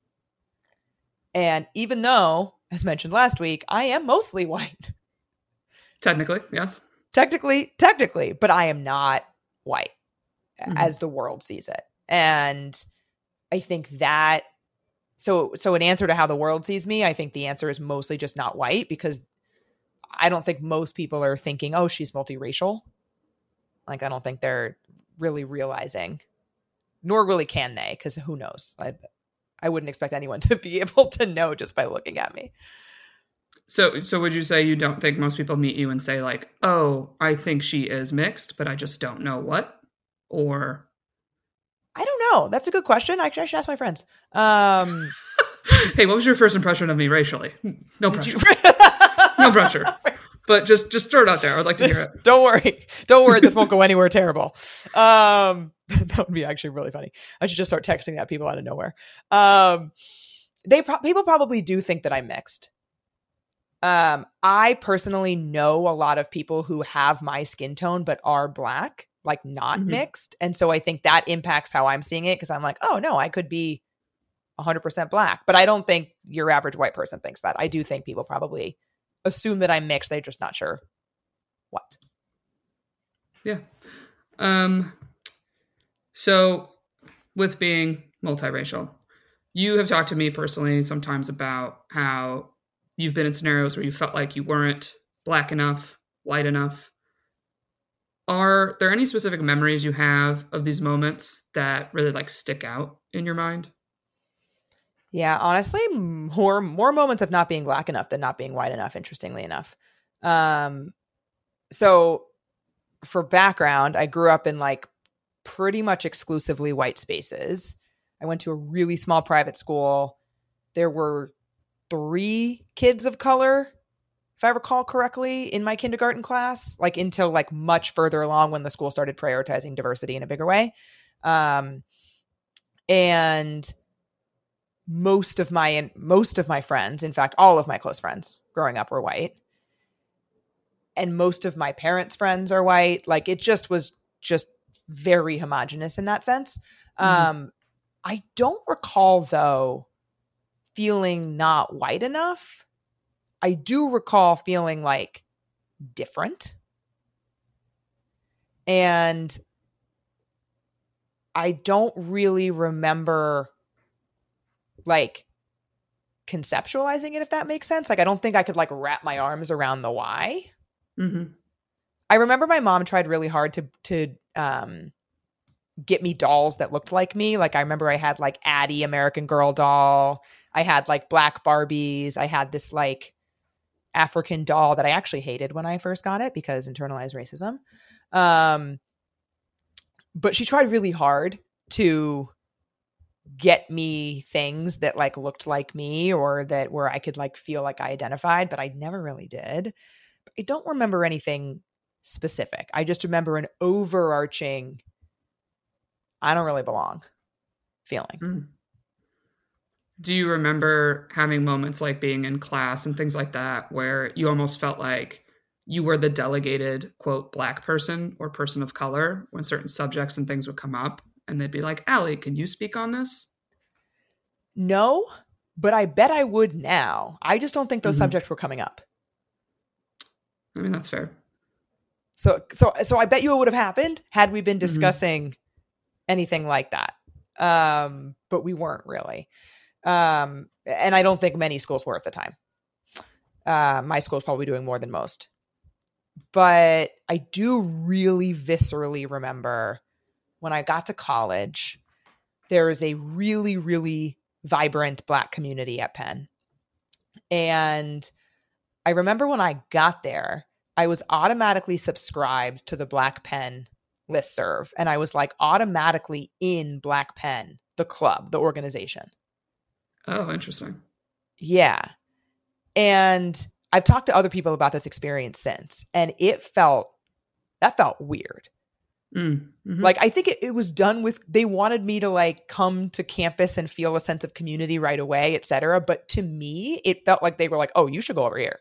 And even though, as mentioned last week, I am mostly white. Technically, yes. Technically, but I am not white as the world sees it. And I think that, so an answer to how the world sees me, I think the answer is mostly just not white, because I don't think most people are thinking, oh, she's multiracial. Like, I don't think they're really realizing, nor really can they, because who knows? I wouldn't expect anyone to be able to know just by looking at me. So would you say you don't think most people meet you and say like, oh, I think she is mixed, but I just don't know what? Or I don't know. That's a good question. Actually, I should ask my friends. Hey, what was your first impression of me racially? No pressure. No pressure. But just throw it out there. I would like to hear it. Don't worry. This won't go anywhere terrible. That would be actually really funny. I should just start texting that people out of nowhere. People probably do think that I'm mixed. I personally know a lot of people who have my skin tone but are Black, like not mixed. And so I think that impacts how I'm seeing it, because I'm like, oh no, I could be 100% Black. But I don't think your average white person thinks that. I do think people probably assume that I'm mixed. They're just not sure what. Yeah. So with being multiracial, you have talked to me personally sometimes about how you've been in scenarios where you felt like you weren't Black enough, white enough. Are there any specific memories you have of these moments that really like stick out in your mind? Yeah, honestly, more moments of not being Black enough than not being white enough, interestingly enough. So for background, I grew up in like pretty much exclusively white spaces. I went to a really small private school. There were 3 kids of color, if I recall correctly, in my kindergarten class, like until like much further along when the school started prioritizing diversity in a bigger way. And most of my friends, in fact, all of my close friends growing up were white. And most of my parents' friends are white. Like it just was just very homogenous in that sense. I don't recall, though, feeling not white enough. I do recall feeling like different. And I don't really remember like conceptualizing it, if that makes sense. Like, I don't think I could like wrap my arms around the why. I remember my mom tried really hard to get me dolls that looked like me. Like I remember I had like Addie American Girl doll. I had like black Barbies. I had this like African doll that I actually hated when I first got it because internalized racism. But she tried really hard to get me things that like looked like me or that where I could like feel like I identified, but I never really did. I don't remember anything specific. I just remember an overarching, I don't really belong feeling. Mm. Do you remember having moments like being in class and things like that where you almost felt like you were the delegated, quote, Black person or person of color when certain subjects and things would come up and they'd be like, Allie, can you speak on this? No, but I bet I would now. I just don't think those subjects were coming up. I mean, that's fair. So I bet you it would have happened had we been discussing anything like that. But we weren't really. And I don't think many schools were at the time. My school's probably doing more than most. But I do really viscerally remember when I got to college, there is a really, really vibrant Black community at Penn. And I remember when I got there, I was automatically subscribed to the Black Penn listserv. And I was like automatically in Black Penn, the club, the organization. Oh, interesting. Yeah. And I've talked to other people about this experience since, and that felt weird. Mm-hmm. Like, I think it was done with, they wanted me to like come to campus and feel a sense of community right away, et cetera. But to me, it felt like they were like, oh, you should go over here.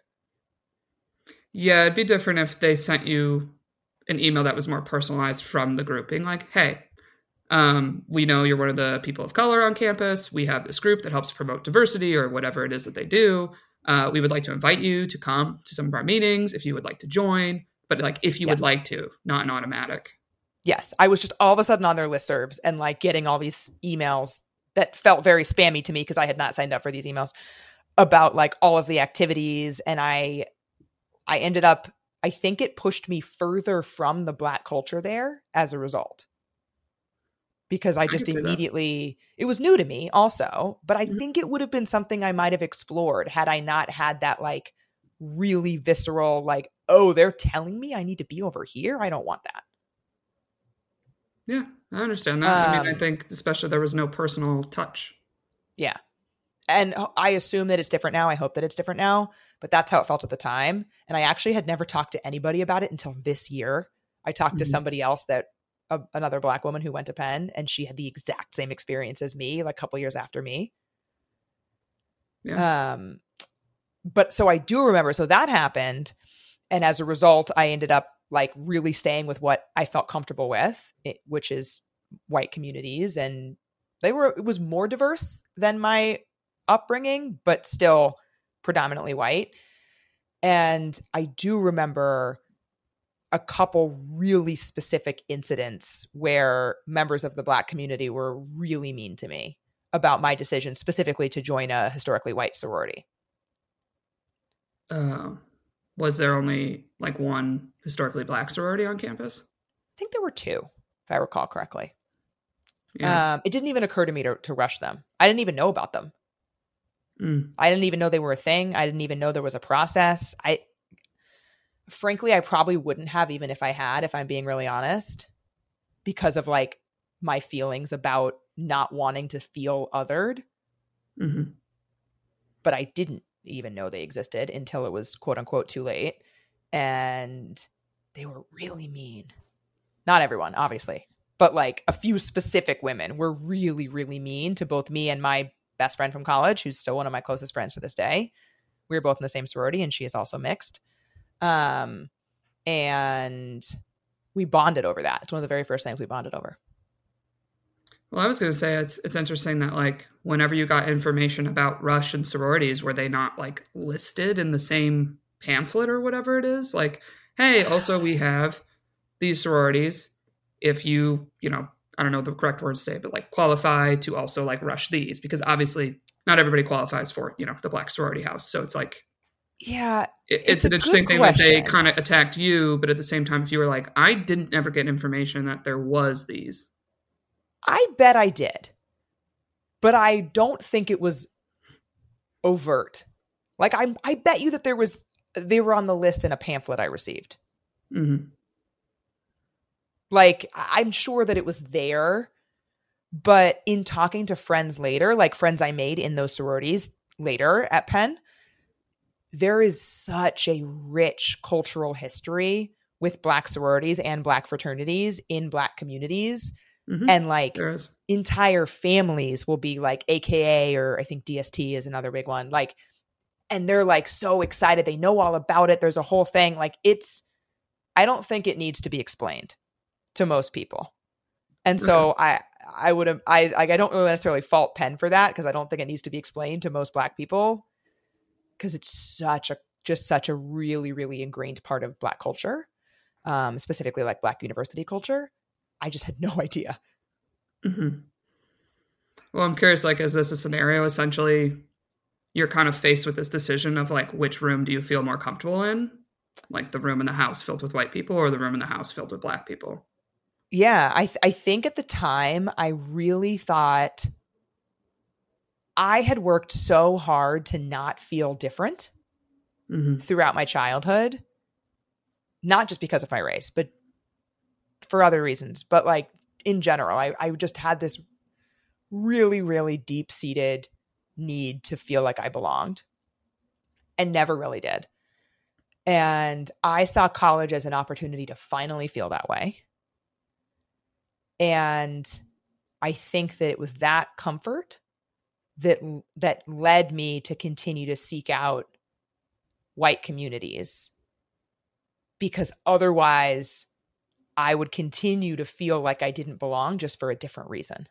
Yeah, it'd be different if they sent you an email that was more personalized from the group being like, hey, we know you're one of the people of color on campus. We have this group that helps promote diversity or whatever it is that they do. We would like to invite you to come to some of our meetings if you would like to join, but like if you would like to, not an automatic. Yes. I was just all of a sudden on their listservs and like getting all these emails that felt very spammy to me because I had not signed up for these emails about like all of the activities. And I ended up, I think it pushed me further from the Black culture there as a result. Because I just immediately, it was new to me also, but I think it would have been something I might have explored had I not had that like really visceral, like, oh, they're telling me I need to be over here. I don't want that. Yeah, I understand that. I mean, I think especially there was no personal touch. Yeah. And I assume that it's different now. I hope that it's different now, but that's how it felt at the time. And I actually had never talked to anybody about it until this year. I talked to somebody else that, another Black woman who went to Penn, and she had the exact same experience as me, like a couple years after me. Yeah. But so I do remember, so that happened. And as a result, I ended up like really staying with what I felt comfortable with, which is white communities. And it was more diverse than my upbringing, but still predominantly white. And I do remember a couple really specific incidents where members of the Black community were really mean to me about my decision specifically to join a historically white sorority. Was there only like one historically Black sorority on campus? I think there were two, if I recall correctly. Yeah. It didn't even occur to me to rush them. I didn't even know about them. I didn't even know they were a thing. I didn't even know there was a process. Frankly, I probably wouldn't have, even if I had, if I'm being really honest, because of like my feelings about not wanting to feel othered. Mm-hmm. But I didn't even know they existed until it was quote unquote too late. And they were really mean. Not everyone, obviously, but like a few specific women were really, really mean to both me and my best friend from college, who's still one of my closest friends to this day. We were both in the same sorority, and she is also mixed. And we bonded over that. It's one of the very first things we bonded over. Well, I was going to say it's interesting that like whenever you got information about Rush and sororities, were they not like listed in the same pamphlet or whatever it is? Like, hey, also we have these sororities. If you I don't know the correct word to say, but like qualify to also like rush these, because obviously not everybody qualifies for, the Black sorority house. So it's like, yeah, it's an interesting thing that they kind of attacked you, but at the same time, if you were like, I didn't ever get information that there was these. I bet I did, but I don't think it was overt. Like I bet you that they were on the list in a pamphlet I received. Mm-hmm. Like I'm sure that it was there, but in talking to friends later, like friends I made in those sororities later at Penn, there is such a rich cultural history with Black sororities and Black fraternities in Black communities. Mm-hmm. And like There is. entire families will be like AKA, or I think DST is another big one. Like, and they're like so excited. They know all about it. There's a whole thing. Like I don't think it needs to be explained to most people. And so I don't really necessarily fault Penn for that, because I don't think it needs to be explained to most Black people, because it's such a really, really ingrained part of Black culture, specifically like Black university culture. I just had no idea. Mm-hmm. Well, I'm curious, like, is this a scenario essentially you're kind of faced with this decision of like, which room do you feel more comfortable in? Like the room in the house filled with white people or the room in the house filled with Black people? Yeah, I think at the time I really thought I had worked so hard to not feel different throughout my childhood, not just because of my race, but for other reasons. But like in general, I just had this really, really deep-seated need to feel like I belonged, and never really did. And I saw college as an opportunity to finally feel that way. And I think that it was that comfort that led me to continue to seek out white communities, because otherwise I would continue to feel like I didn't belong, just for a different reason.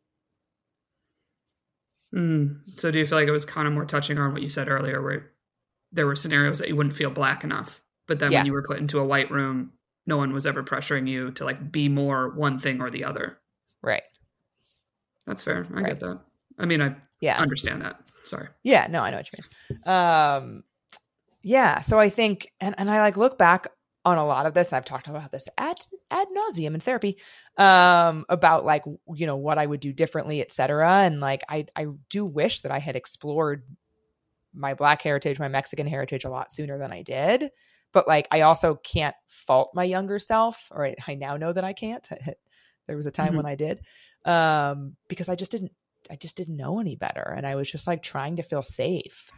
So do you feel like it was kind of more touching on what you said earlier, where there were scenarios that you wouldn't feel Black enough, but then when you were put into a white room, no one was ever pressuring you to like be more one thing or the other? Right. That's fair. I get that. I mean, I understand that. Sorry. Yeah, no, I know what you mean. Yeah, so I think, and I like look back on a lot of this. I've talked about this ad nauseum in therapy, about like, you know, what I would do differently, et cetera. And like, I do wish that I had explored my Black heritage, my Mexican heritage a lot sooner than I did. But like, I also can't fault my younger self, or I now know that I can't. There was a time when I did, because I just didn't know any better. And I was just like trying to feel safe.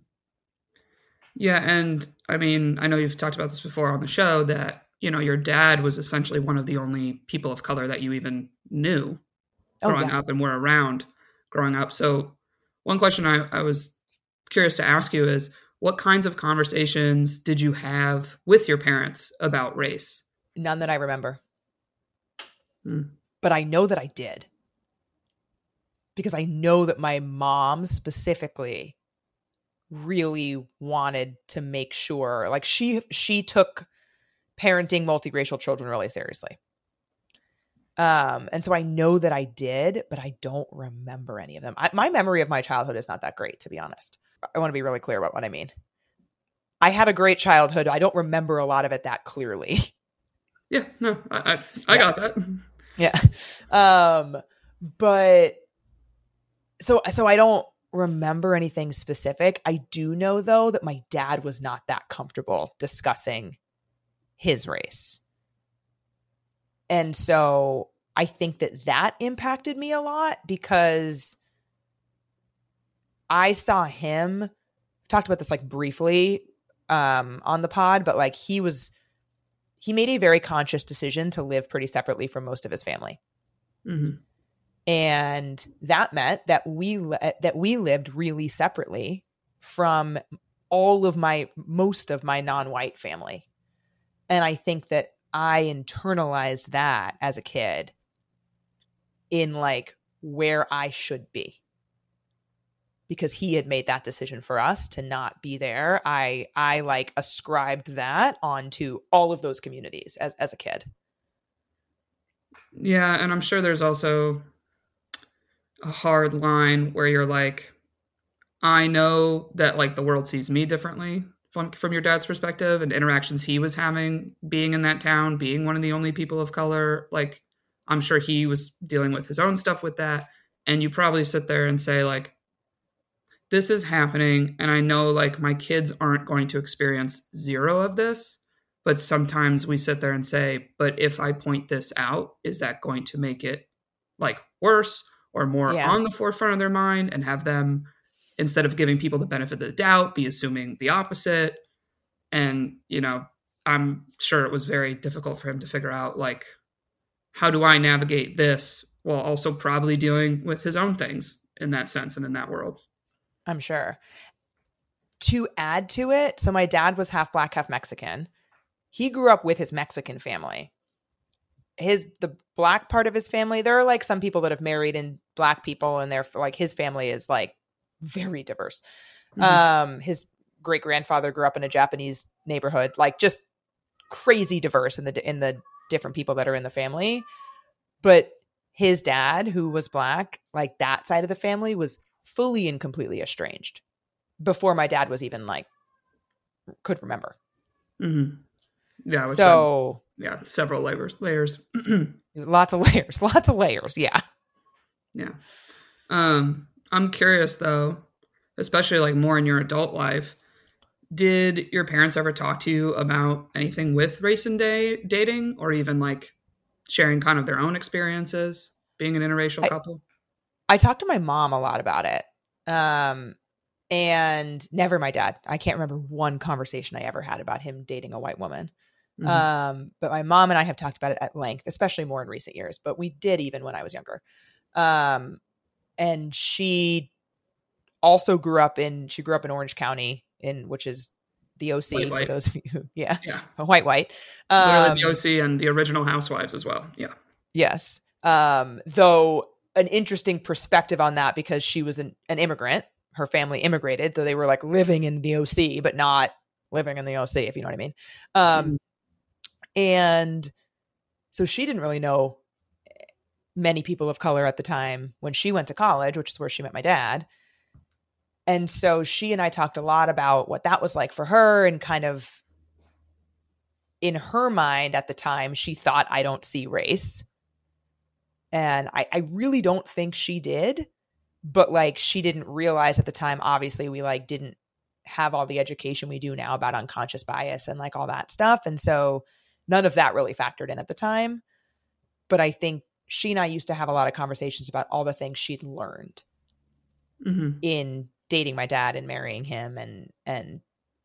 Yeah. And I mean, I know you've talked about this before on the show that, you know, your dad was essentially one of the only people of color that you even knew growing up and were around growing up. So one question I was curious to ask you is, what kinds of conversations did you have with your parents about race? None that I remember. But I know that I did. Because I know that my mom specifically really wanted to make sure, like she took parenting multiracial children really seriously. And so I know that I did, but I don't remember any of them. My memory of my childhood is not that great, to be honest. I want to be really clear about what I mean. I had a great childhood. I don't remember a lot of it that clearly. Yeah, no, I got that. Yeah. But so I don't remember anything specific. I do know, though, that my dad was not that comfortable discussing his race. And so I think that impacted me a lot, because I saw him, I've talked about this like briefly on the pod, but like he made a very conscious decision to live pretty separately from most of his family. And that meant that we lived really separately from most of my non-white family. And I think that I internalized that as a kid in like where I should be, because he had made that decision for us to not be there. I like ascribed that onto all of those communities as a kid. Yeah. And I'm sure there's also a hard line where you're like, I know that like the world sees me differently from your dad's perspective, and interactions he was having being in that town, being one of the only people of color. Like, I'm sure he was dealing with his own stuff with that. And you probably sit there and say, like, this is happening. And I know, like, my kids aren't going to experience zero of this. But sometimes we sit there and say, but if I point this out, is that going to make it, like, worse or more Yeah. on the forefront of their mind, and have them, instead of giving people the benefit of the doubt, be assuming the opposite? And, you know, I'm sure it was very difficult for him to figure out, like, how do I navigate this while also probably dealing with his own things in that sense and in that world. I'm sure. To add to it, so my dad was half Black, half Mexican. He grew up with his Mexican family. The Black part of his family, there are like some people that have married in Black people, and they're like, his family is like very diverse. Mm-hmm. His great grandfather grew up in a Japanese neighborhood, like just crazy diverse in the different people that are in the family. But his dad, who was Black, like that side of the family was fully and completely estranged before my dad was even like could remember. Mm-hmm. Yeah. So yeah, several layers. Lots of layers. Yeah. Yeah. I'm curious though, especially like more in your adult life, did your parents ever talk to you about anything with race and dating, or even like sharing kind of their own experiences being an interracial couple? I talked to my mom a lot about it. And never my dad. I can't remember one conversation I ever had about him dating a white woman. Mm-hmm. But my mom and I have talked about it at length, especially more in recent years, but we did even when I was younger. And she also grew up in Orange County, which is the OC white. For those of you who, yeah. White. Literally the OC and the original Housewives as well. Yeah. Yes. Though an interesting perspective on that, because she was an immigrant. Her family immigrated, so they were like living in the OC, but not living in the OC, if you know what I mean. Mm-hmm. And so she didn't really know many people of color at the time when she went to college, which is where she met my dad. And so she and I talked a lot about what that was like for her, and kind of in her mind at the time, she thought, I don't see race. And I really don't think she did, but like she didn't realize at the time, obviously we like didn't have all the education we do now about unconscious bias and like all that stuff. And so none of that really factored in at the time. But I think she and I used to have a lot of conversations about all the things she'd learned mm-hmm. in dating my dad and marrying him. And,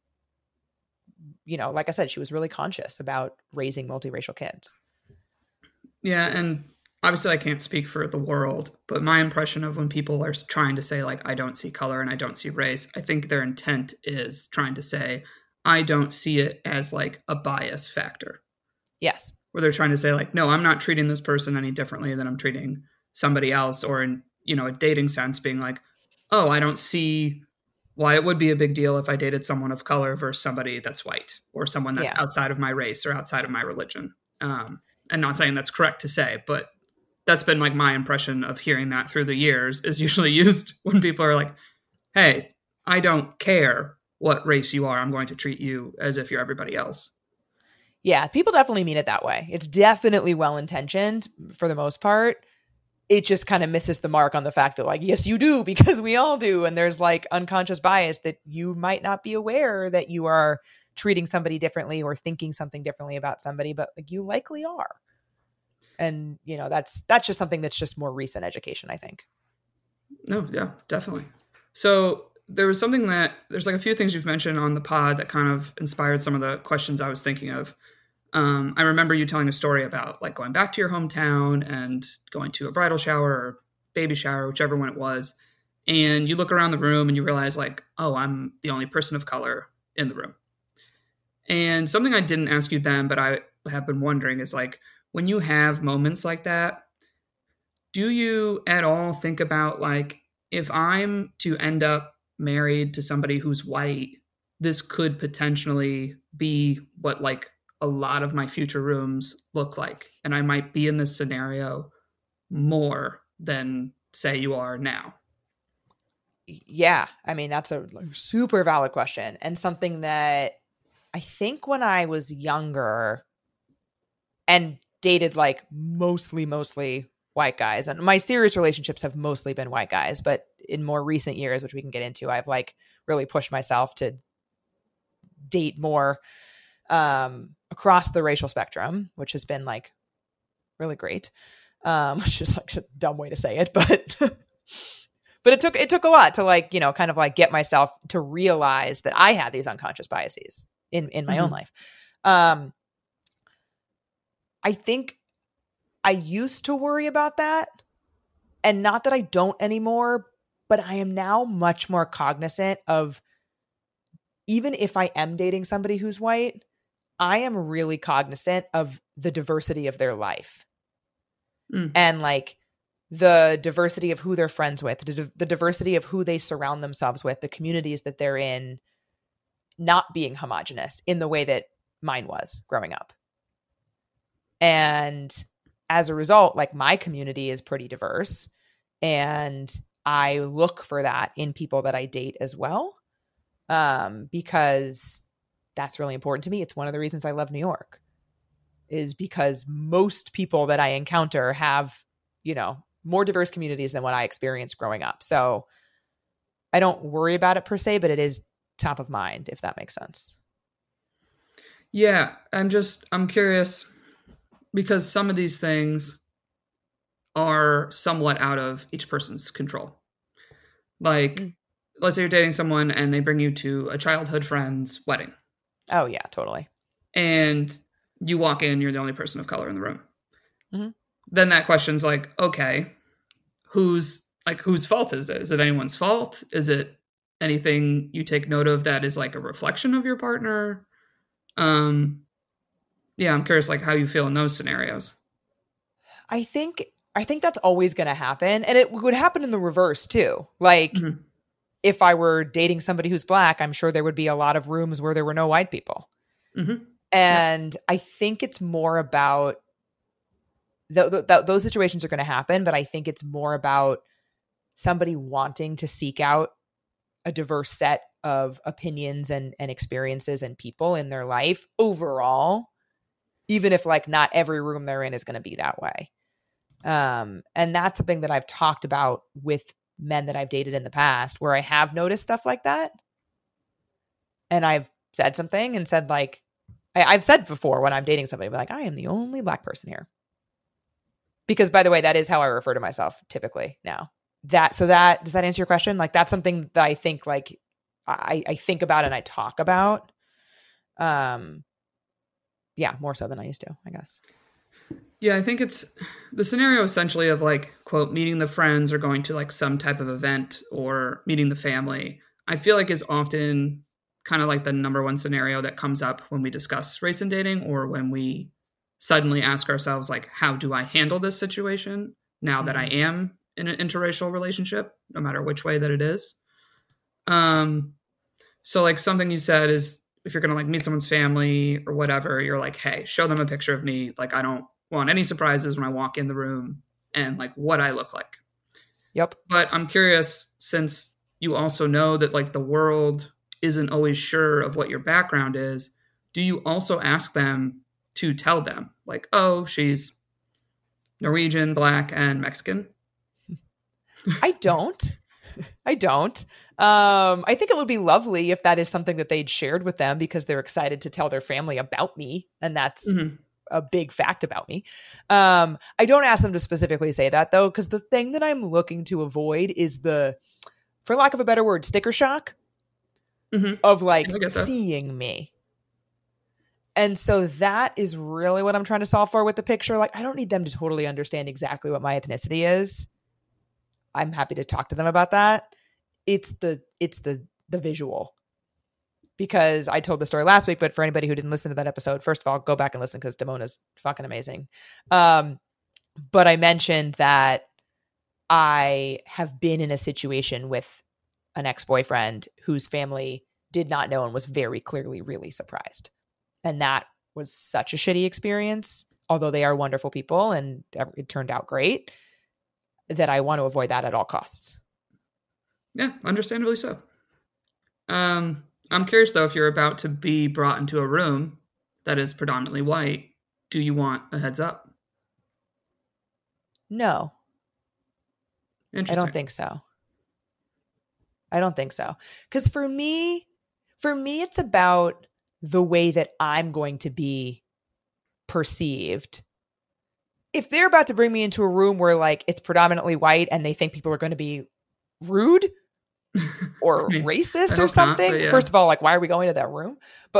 you know, like I said, she was really conscious about raising multiracial kids. Yeah. And obviously I can't speak for the world, but my impression of when people are trying to say like, I don't see color and I don't see race, I think their intent is trying to say, I don't see it as like a bias factor. Yes. Where they're trying to say like, no, I'm not treating this person any differently than I'm treating somebody else. Or in, you know, a dating sense being like, oh, I don't see why it would be a big deal if I dated someone of color versus somebody that's white, or someone that's outside of my race or outside of my religion. And not saying that's correct to say, but that's been like my impression of hearing that through the years, is usually used when people are like, hey, I don't care what race you are. I'm going to treat you as if you're everybody else. Yeah, people definitely mean it that way. It's definitely well-intentioned for the most part. It just kind of misses the mark on the fact that like, yes, you do, because we all do. And there's like unconscious bias that you might not be aware that you are treating somebody differently or thinking something differently about somebody, but like you likely are. And, you know, that's just something that's just more recent education, I think. No, yeah, definitely. So there's like a few things you've mentioned on the pod that kind of inspired some of the questions I was thinking of. I remember you telling a story about like going back to your hometown and going to a bridal shower or baby shower, whichever one it was. And you look around the room and you realize like, oh, I'm the only person of color in the room. And something I didn't ask you then, but I have been wondering is like, when you have moments like that, do you at all think about like, if I'm to end up married to somebody who's white, this could potentially be what like a lot of my future rooms look like. And I might be in this scenario more than say you are now. Yeah. I mean, that's a super valid question, and something that I think when I was younger, and dated like mostly white guys, and my serious relationships have mostly been white guys. But in more recent years, which we can get into, I've like really pushed myself to date more across the racial spectrum, which has been like really great. Which is like a dumb way to say it, but but it took a lot to like, you know, kind of like get myself to realize that I had these unconscious biases in my own life. I think I used to worry about that, and not that I don't anymore, but I am now much more cognizant of, even if I am dating somebody who's white, I am really cognizant of the diversity of their life. And like the diversity of who they're friends with, the diversity of who they surround themselves with, the communities that they're in, not being homogenous in the way that mine was growing up. And as a result, like my community is pretty diverse, and I look for that in people that I date as well, because that's really important to me. It's one of the reasons I love New York, is because most people that I encounter have, you know, more diverse communities than what I experienced growing up. So I don't worry about it per se, but it is top of mind, if that makes sense. Yeah, I'm curious, because some of these things are somewhat out of each person's control. Like, let's say you're dating someone and they bring you to a childhood friend's wedding. Oh, yeah, totally. And you walk in, you're the only person of color in the room. Then that question's like, okay, whose fault is it? Is it anyone's fault? Is it anything you take note of that is like a reflection of your partner? Yeah, I'm curious, like, how you feel in those scenarios. I think that's always going to happen. And it would happen in the reverse too. Like, if I were dating somebody who's Black, I'm sure there would be a lot of rooms where there were no white people. And I think it's more about those situations are going to happen, but I think it's more about somebody wanting to seek out a diverse set of opinions and experiences and people in their life overall, even if like not every room they're in is going to be that way. And that's something that I've talked about with men that I've dated in the past, where I have noticed stuff like that. And I've said something and said, like, I've said before when I'm dating somebody, I'm like, I am the only Black person here. Because, by the way, that is how I refer to myself typically now. Does that answer your question? Like, that's something that I think, like, I think about and I talk about. Yeah, more so than I used to, I guess. Yeah, I think it's the scenario essentially of like, quote, meeting the friends or going to like some type of event or meeting the family, I feel like is often kind of like the number one scenario that comes up when we discuss race and dating, or when we suddenly ask ourselves, like, how do I handle this situation now that I am in an interracial relationship, no matter which way that it is. So like something you said is, if you're going to like meet someone's family or whatever, you're like, hey, show them a picture of me. Like, I don't want any surprises when I walk in the room and like what I look like. Yep. But I'm curious, since you also know that like the world isn't always sure of what your background is, do you also ask them to tell them like, oh, she's Norwegian, Black, and Mexican? I don't. I think it would be lovely if that is something that they'd shared with them, because they're excited to tell their family about me. And that's a big fact about me. I don't ask them to specifically say that though, because the thing that I'm looking to avoid is the, for lack of a better word, sticker shock of like seeing me. And so that is really what I'm trying to solve for with the picture. Like, I don't need them to totally understand exactly what my ethnicity is. I'm happy to talk to them about that. It's the visual, because I told the story last week, but for anybody who didn't listen to that episode, first of all, go back and listen, because Damona's fucking amazing. But I mentioned that I have been in a situation with an ex-boyfriend whose family did not know and was very clearly really surprised. And that was such a shitty experience, although they are wonderful people and it turned out great, that I want to avoid that at all costs. Yeah, understandably so. I'm curious, though, if you're about to be brought into a room that is predominantly white, do you want a heads up? No, I Interesting. don't think so. Because for me, it's about the way that I'm going to be perceived. If they're about to bring me into a room where like it's predominantly white and they think people are going to be rude or I mean, racist I or hope not, something, but yeah. first of all, like, why are we going to that room?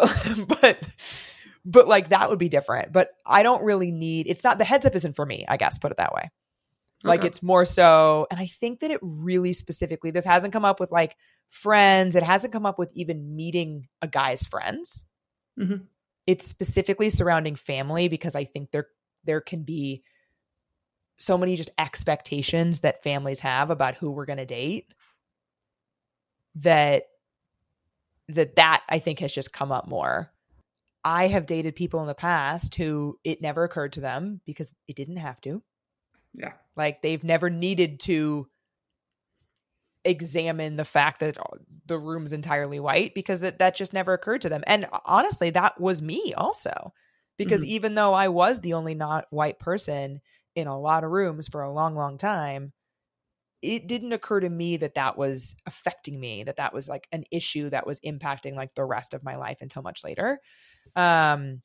But like that would be different. But I don't really need, it's not, the heads up isn't for me, I guess, put it that way. Like Okay. it's more so, and I think that it really specifically, this hasn't come up with like friends. It hasn't come up with even meeting a guy's friends. Mhm. It's specifically surrounding family because I think there can be so many just expectations that families have about who we're going to date that I think has just come up more. I have dated people in the past who it never occurred to them because it didn't have to. Yeah. Like they've never needed to examine the fact that the room's entirely white because that just never occurred to them. And honestly, that was me also. Because Mhm. even though I was the only not white person in a lot of rooms for a long, long time, it didn't occur to me that that was affecting me, that was like an issue that was impacting like the rest of my life until much later. And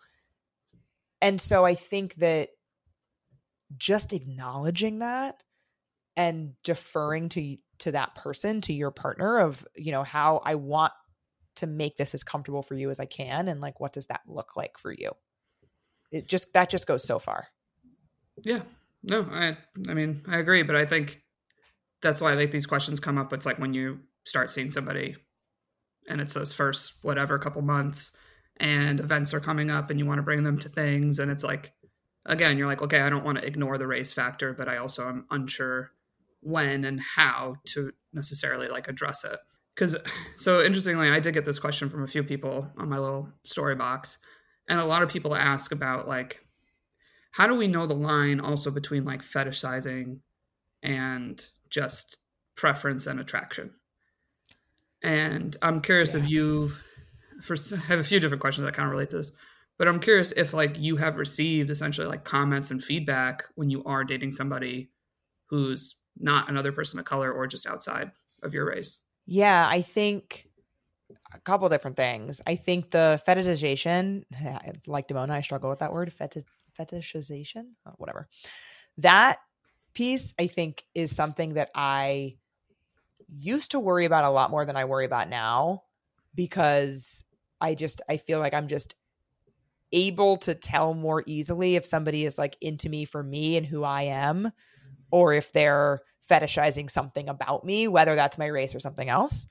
so I think that just acknowledging that and deferring to that person, to your partner of, you know, how I want to make this as comfortable for you as I can. And like, what does that look like for you? That just goes so far. Yeah. No, I mean, I agree, but I think that's why like these questions come up. It's like when you start seeing somebody and it's those first whatever couple months and events are coming up and you want to bring them to things and it's like again you're like, okay, I don't want to ignore the race factor, but I also am unsure when and how to necessarily like address it. Because so interestingly, I did get this question from a few people on my little story box, and a lot of people ask about like how do we know the line also between like fetishizing and just preference and attraction. And I'm curious if you have a few different questions that kind of relate to this, but I'm curious if like you have received essentially like comments and feedback when you are dating somebody who's not another person of color or just outside of your race. Yeah, I think a couple different things. I think the fetishization, like Damona, I struggle with that word, fetishization, whatever. That piece, I think, is something that I used to worry about a lot more than I worry about now because I feel like I'm just able to tell more easily if somebody is like into me for me and who I am, or if they're fetishizing something about me, whether that's my race or something else.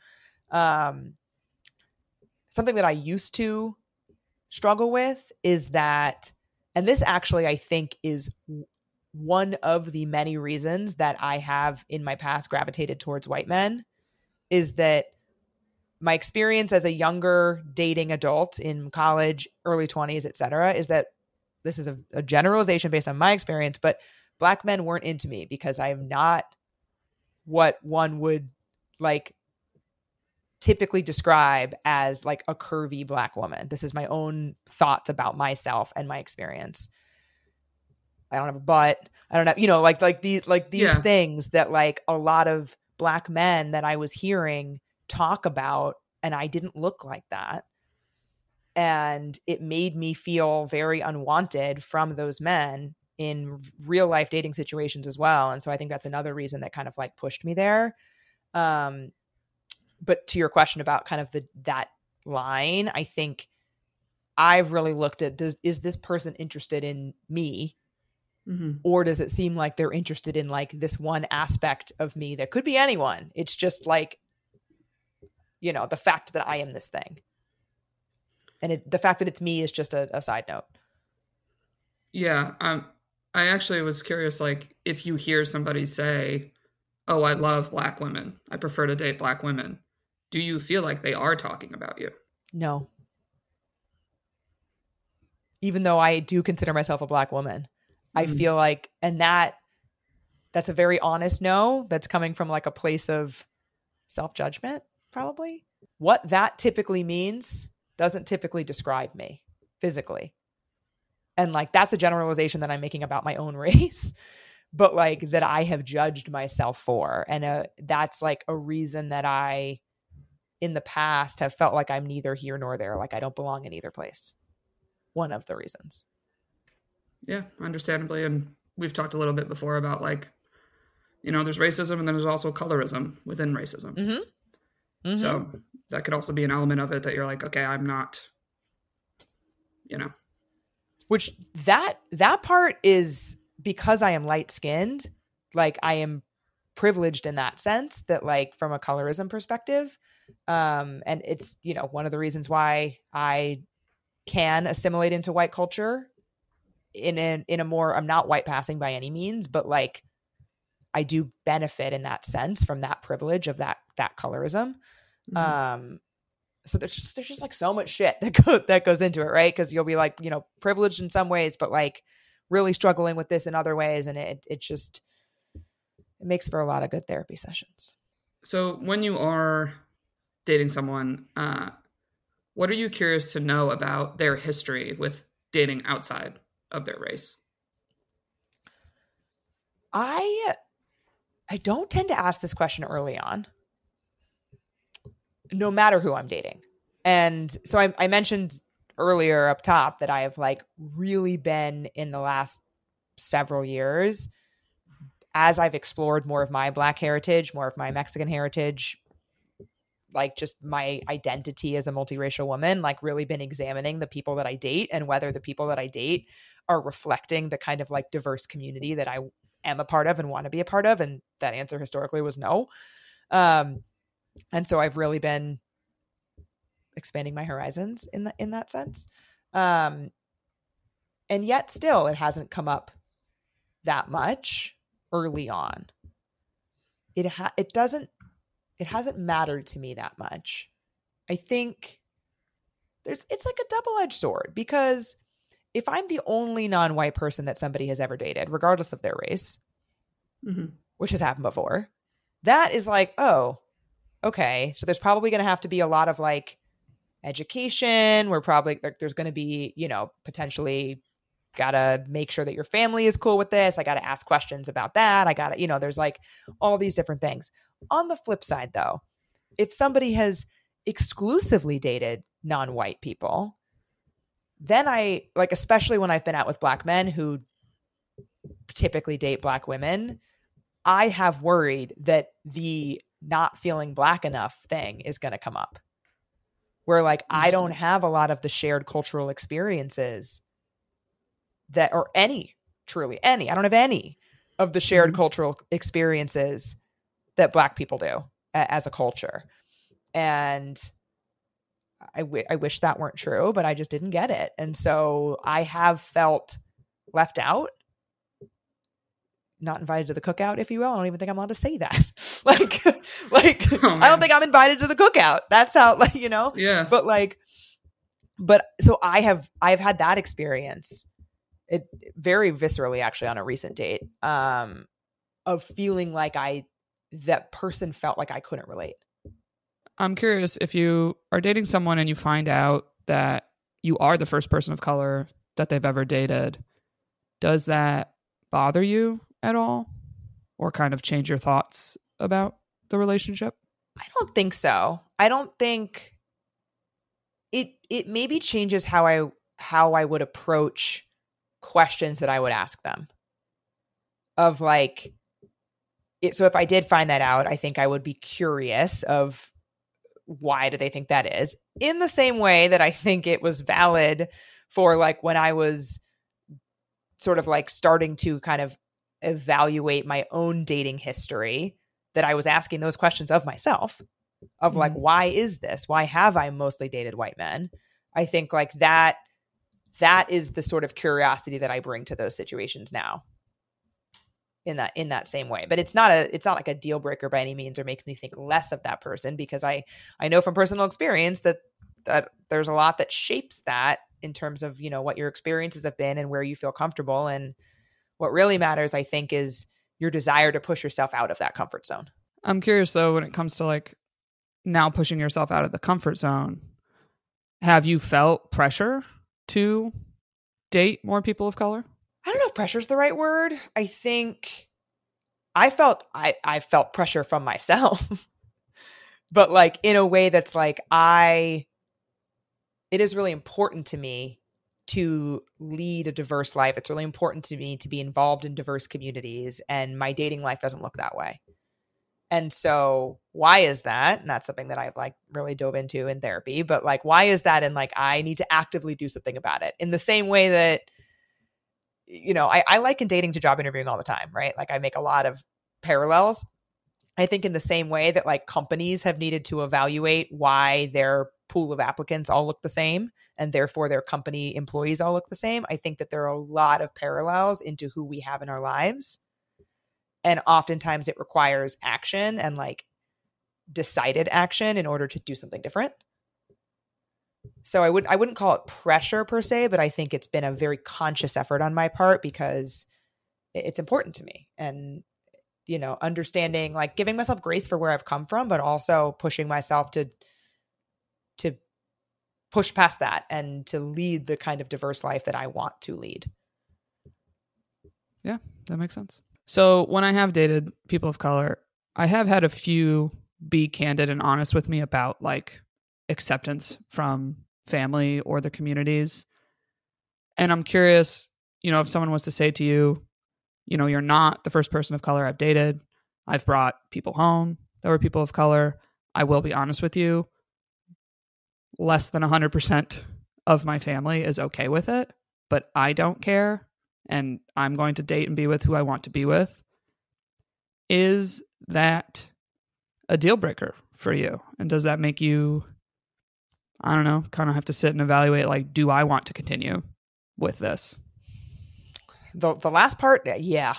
Something that I used to struggle with is that, and this actually I think is one of the many reasons that I have in my past gravitated towards white men, is that my experience as a younger dating adult in college, early 20s, etc., is that this is a generalization based on my experience, but Black men weren't into me because I am not what one would like typically describe as like a curvy Black woman. This is my own thoughts about myself and my experience. I don't have a butt. I don't have, you know, like these things that like a lot of Black men that I was hearing talk about, and I didn't look like that. And it made me feel very unwanted from those men in real life dating situations as well. And so I think that's another reason that kind of like pushed me there. But to your question about kind of that line, I think I've really looked at, is this person interested in me? Mm-hmm. Or does it seem like they're interested in like this one aspect of me that could be anyone? It's just like, you know, the fact that I am this thing. And the fact that it's me is just a side note. Yeah. I actually was curious, like, if you hear somebody say, oh, I love Black women, I prefer to date Black women, do you feel like they are talking about you? No. Even though I do consider myself a Black woman, I feel like, and that's a very honest no, that's coming from like a place of self-judgment, probably. What that typically means doesn't typically describe me physically. And like, that's a generalization that I'm making about my own race. but like that I have judged myself for. And that's like a reason that I, in the past, have felt like I'm neither here nor there. Like I don't belong in either place. One of the reasons. Yeah, understandably. And we've talked a little bit before about like, there's racism and then there's also colorism within racism. Mm-hmm. Mm-hmm. So that could also be an element of it that you're like, okay, I'm not, Which that part is because I am light skinned, like I am privileged in that sense that like from a colorism perspective. And it's, one of the reasons why I can assimilate into white culture in a more, I'm not white passing by any means, but like I do benefit in that sense from that privilege of that colorism. Mm-hmm. So there's just like so much shit that goes into it, right? Because you'll be like, privileged in some ways, but like really struggling with this in other ways, and it makes for a lot of good therapy sessions. So when you are dating someone, what are you curious to know about their history with dating outside of their race? I don't tend to ask this question early on, no matter who I'm dating. And so I mentioned earlier up top that I have like really been in the last several years, as I've explored more of my Black heritage, more of my Mexican heritage, like just my identity as a multiracial woman, like really been examining the people that I date and whether the people that I date are reflecting the kind of like diverse community that I am a part of and want to be a part of. And that answer historically was no. And so I've really been expanding my horizons in that sense. And yet still it hasn't come up that much early on. It hasn't mattered to me that much. I think it's like a double-edged sword, because if I'm the only non-white person that somebody has ever dated, regardless of their race, mm-hmm. which has happened before, that is like, oh, okay. So there's probably going to have to be a lot of like education. We're probably like, there's going to be, potentially got to make sure that your family is cool with this. I got to ask questions about that. I got to, there's like all these different things. On the flip side though, if somebody has exclusively dated non-white people, then I like, especially when I've been out with Black men who typically date Black women, I have worried that the not feeling Black enough thing is going to come up, where like, I don't have a lot of the shared cultural experiences that, or truly any, I don't have any of the shared mm-hmm. cultural experiences that Black people do as a culture. And I wish that weren't true, but I just didn't get it. And so I have felt left out, not invited to the cookout, if you will. I don't even think I'm allowed to say that. like, oh, I don't think I'm invited to the cookout. That's how, like, yeah. But so I've had that experience, it very viscerally actually on a recent date, of feeling like that person felt like I couldn't relate. I'm curious, if you are dating someone and you find out that you are the first person of color that they've ever dated, does that bother you at all, or kind of change your thoughts about the relationship? I don't think so. I don't think it maybe changes how I would approach questions that I would ask them. Of like, so if I did find that out, I think I would be curious of why do they think that is, in the same way that I think it was valid for like when I was sort of like starting to kind of evaluate my own dating history, that I was asking those questions of myself, of like, why is this? Why have I mostly dated white men? I think like that is the sort of curiosity that I bring to those situations now in that same way. But it's not like a deal breaker by any means, or make me think less of that person, because I know from personal experience that there's a lot that shapes that in terms of, what your experiences have been and where you feel comfortable. And what really matters, I think, is your desire to push yourself out of that comfort zone. I'm curious though, when it comes to like now pushing yourself out of the comfort zone, have you felt pressure to date more people of color? I don't know if pressure is the right word. I think I felt pressure from myself, but like in a way that's like it is really important to me to lead a diverse life. It's really important to me to be involved in diverse communities, and my dating life doesn't look that way. And so why is that? And that's something that I've like really dove into in therapy, but like, why is that? And like, I need to actively do something about it in the same way that, you know, I liken dating to job interviewing all the time, right? Like I make a lot of parallels. I think in the same way that like companies have needed to evaluate why their pool of applicants all look the same and therefore their company employees all look the same, I think that there are a lot of parallels into who we have in our lives. And oftentimes it requires action and like decided action in order to do something different. So I wouldn't call it pressure per se, but I think it's been a very conscious effort on my part because it's important to me. And, you know, understanding, like giving myself grace for where I've come from, but also pushing myself to push past that and to lead the kind of diverse life that I want to lead. Yeah, that makes sense. So when I have dated people of color, I have had a few be candid and honest with me about like acceptance from family or the communities. And I'm curious, you know, if someone was to say to you, you know, you're not the first person of color I've dated. I've brought people home that were people of color. I will be honest with you. Less than 100% of my family is okay with it, but I don't care. And I'm going to date and be with who I want to be with. Is that a deal breaker for you? And does that make you, I don't know, kind of have to sit and evaluate, like, do I want to continue with this? The last part, yeah.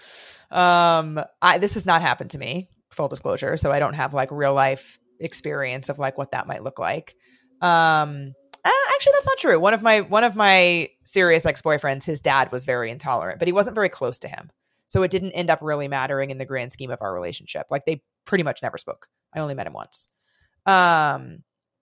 This has not happened to me, full disclosure. So I don't have like real life experience of like what that might look like. Actually, that's not true. One of my serious ex-boyfriends, his dad was very intolerant, but he wasn't very close to him. So it didn't end up really mattering in the grand scheme of our relationship. Like they pretty much never spoke. I only met him once. I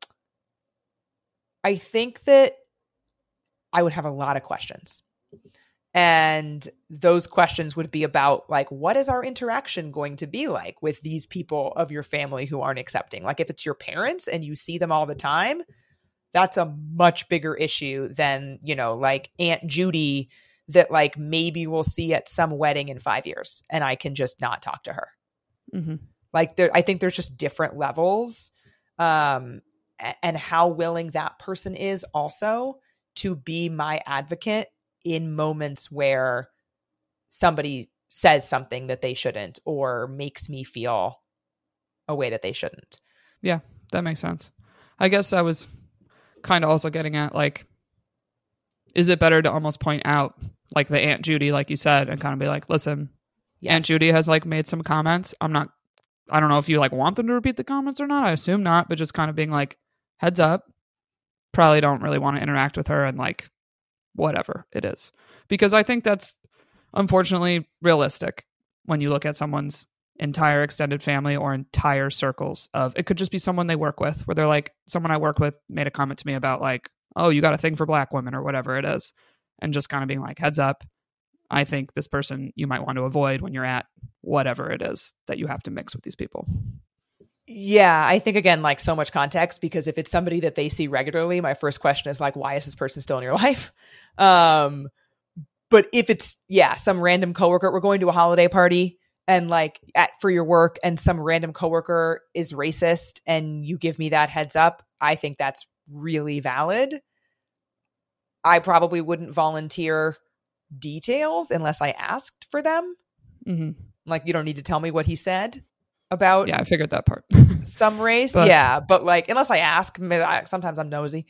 think that I would have a lot of questions. And those questions would be about like, what is our interaction going to be like with these people of your family who aren't accepting? Like if it's your parents and you see them all the time, that's a much bigger issue than, you know, like Aunt Judy that like maybe we'll see at some wedding in 5 years and I can just not talk to her. Mm-hmm. Like I think there's just different levels and how willing that person is also to be my advocate in moments where somebody says something that they shouldn't or makes me feel a way that they shouldn't. Yeah, that makes sense. I guess I was kind of also getting at like, is it better to almost point out like the Aunt Judy, like you said, and kind of be like, listen, yes, Aunt Judy has like made some comments. I don't know if you like want them to repeat the comments or not. I assume not, but just kind of being like, heads up, probably don't really want to interact with her and like whatever it is. Because I think that's unfortunately realistic when you look at someone's entire extended family or entire circles of, it could just be someone they work with where they're like, someone I work with made a comment to me about like, oh, you got a thing for black women or whatever it is. And just kind of being like, heads up, I think this person you might want to avoid when you're at whatever it is that you have to mix with these people. Yeah, I think, again, like so much context, because if it's somebody that they see regularly, my first question is like, why is this person still in your life? But if it's, some random coworker, we're going to a holiday party and like for your work and some random coworker is racist and you give me that heads up, I think that's really valid. I probably wouldn't volunteer details unless I asked for them. Mm-hmm. Like, you don't need to tell me what he said about. Yeah, I figured that part. Some race. But like, unless I ask, sometimes I'm nosy.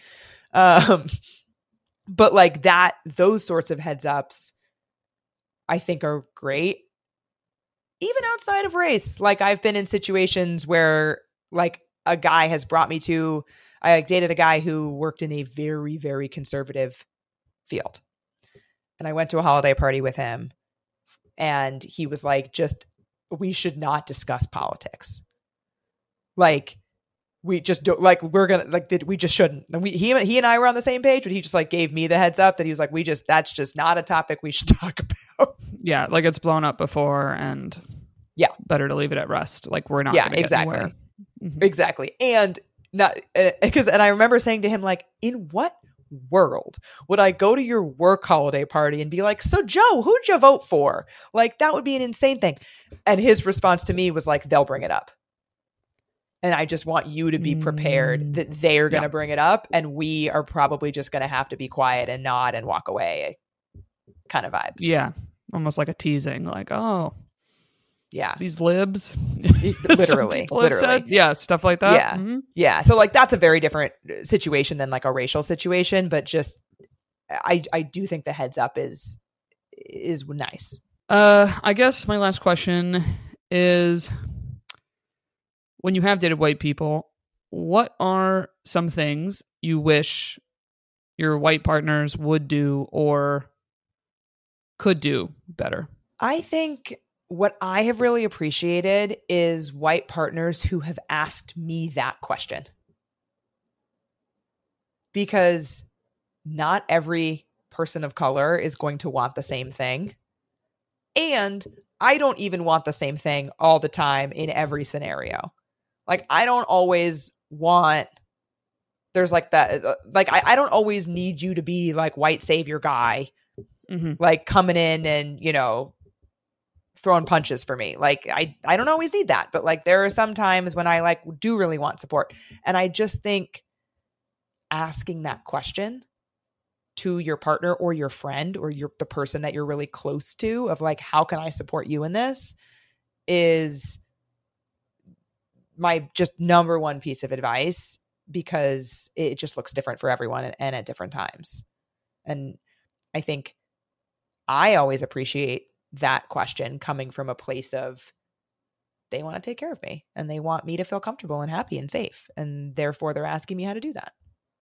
But like those sorts of heads ups, I think are great. Even outside of race, like I've been in situations where like a guy has brought me to, I dated a guy who worked in a very, very conservative field. And I went to a holiday party with him and he was like, we should not discuss politics. Like, we just don't like, we're gonna like, we just shouldn't. And he and I were on the same page, but he just like gave me the heads up that he was like, that's just not a topic we should talk about. Yeah, like it's blown up before, and yeah, better to leave it at rest. Like we're not. Yeah, gonna exactly. Get anywhere. Mm-hmm. Exactly. And not because, and I remember saying to him, like, in what world would I go to your work holiday party and be like, so Joe, who'd you vote for? Like, that would be an insane thing. And his response to me was like, they'll bring it up. And I just want you to be prepared that they're going to bring it up. And we are probably just going to have to be quiet and nod and walk away kind of vibes. Yeah. Almost like a teasing, like, oh, yeah, these libs. literally. Said, yeah, stuff like that. Yeah. Mm-hmm. Yeah. So like that's a very different situation than like a racial situation, but just I do think the heads up is nice. I guess my last question is, when you have dated white people, what are some things you wish your white partners would do or could do better? I think what I have really appreciated is white partners who have asked me that question. Because not every person of color is going to want the same thing. And I don't even want the same thing all the time in every scenario. Like, I don't always want, there's like that, like, I don't always need you to be like white savior guy, like coming in and, you know, throwing punches for me. Like, I don't always need that, but like, there are some times when I like do really want support. And I just think asking that question to your partner or your friend or the person that you're really close to of like, how can I support you in this, is my just number one piece of advice, because it just looks different for everyone and at different times. And I think I always appreciate that question coming from a place of they want to take care of me and they want me to feel comfortable and happy and safe. And therefore they're asking me how to do that.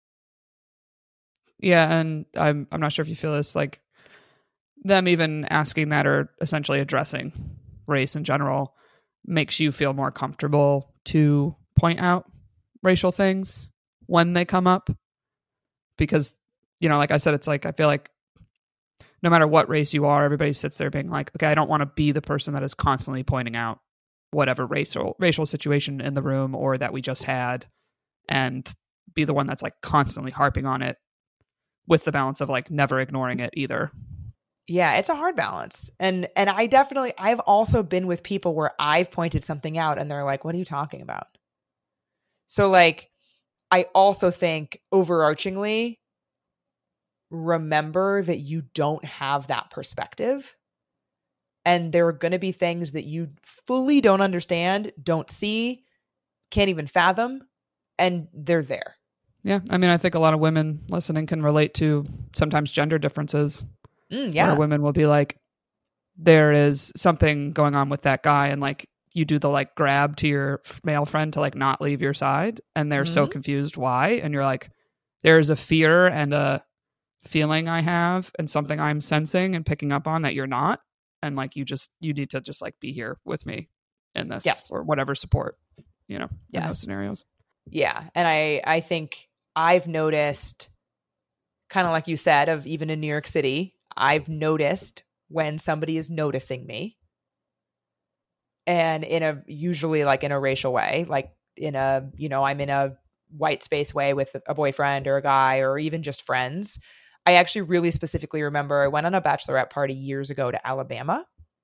Yeah. And I'm not sure if you feel this, like them even asking that or essentially addressing race in general makes you feel more comfortable to point out racial things when they come up. Because, you know, like I said, it's like, I feel like no matter what race you are, everybody sits there being like, okay, I don't want to be the person that is constantly pointing out whatever racial situation in the room or that we just had, and be the one that's like constantly harping on it, with the balance of like never ignoring it either. Yeah, it's a hard balance. And I've also been with people where I've pointed something out and they're like, what are you talking about? So like, I also think overarchingly, remember that you don't have that perspective. And there are going to be things that you fully don't understand, don't see, can't even fathom, and they're there. Yeah. I mean, I think a lot of women listening can relate to sometimes gender differences. Yeah. Where women will be like, there is something going on with that guy, and like you do the like grab to your male friend to like not leave your side, and they're so confused why, and you're like, there's a fear and a feeling I have and something I'm sensing and picking up on that you're not, and like you need to just like be here with me in this. Yes. Or whatever support, you know, in those scenarios. Yeah. And I think I've noticed, kind of like you said, of even in New York City, I've noticed when somebody is noticing me, and usually like in a racial way, like in a, you know, I'm in a white space way with a boyfriend or a guy or even just friends. I actually really specifically remember I went on a bachelorette party years ago to Alabama.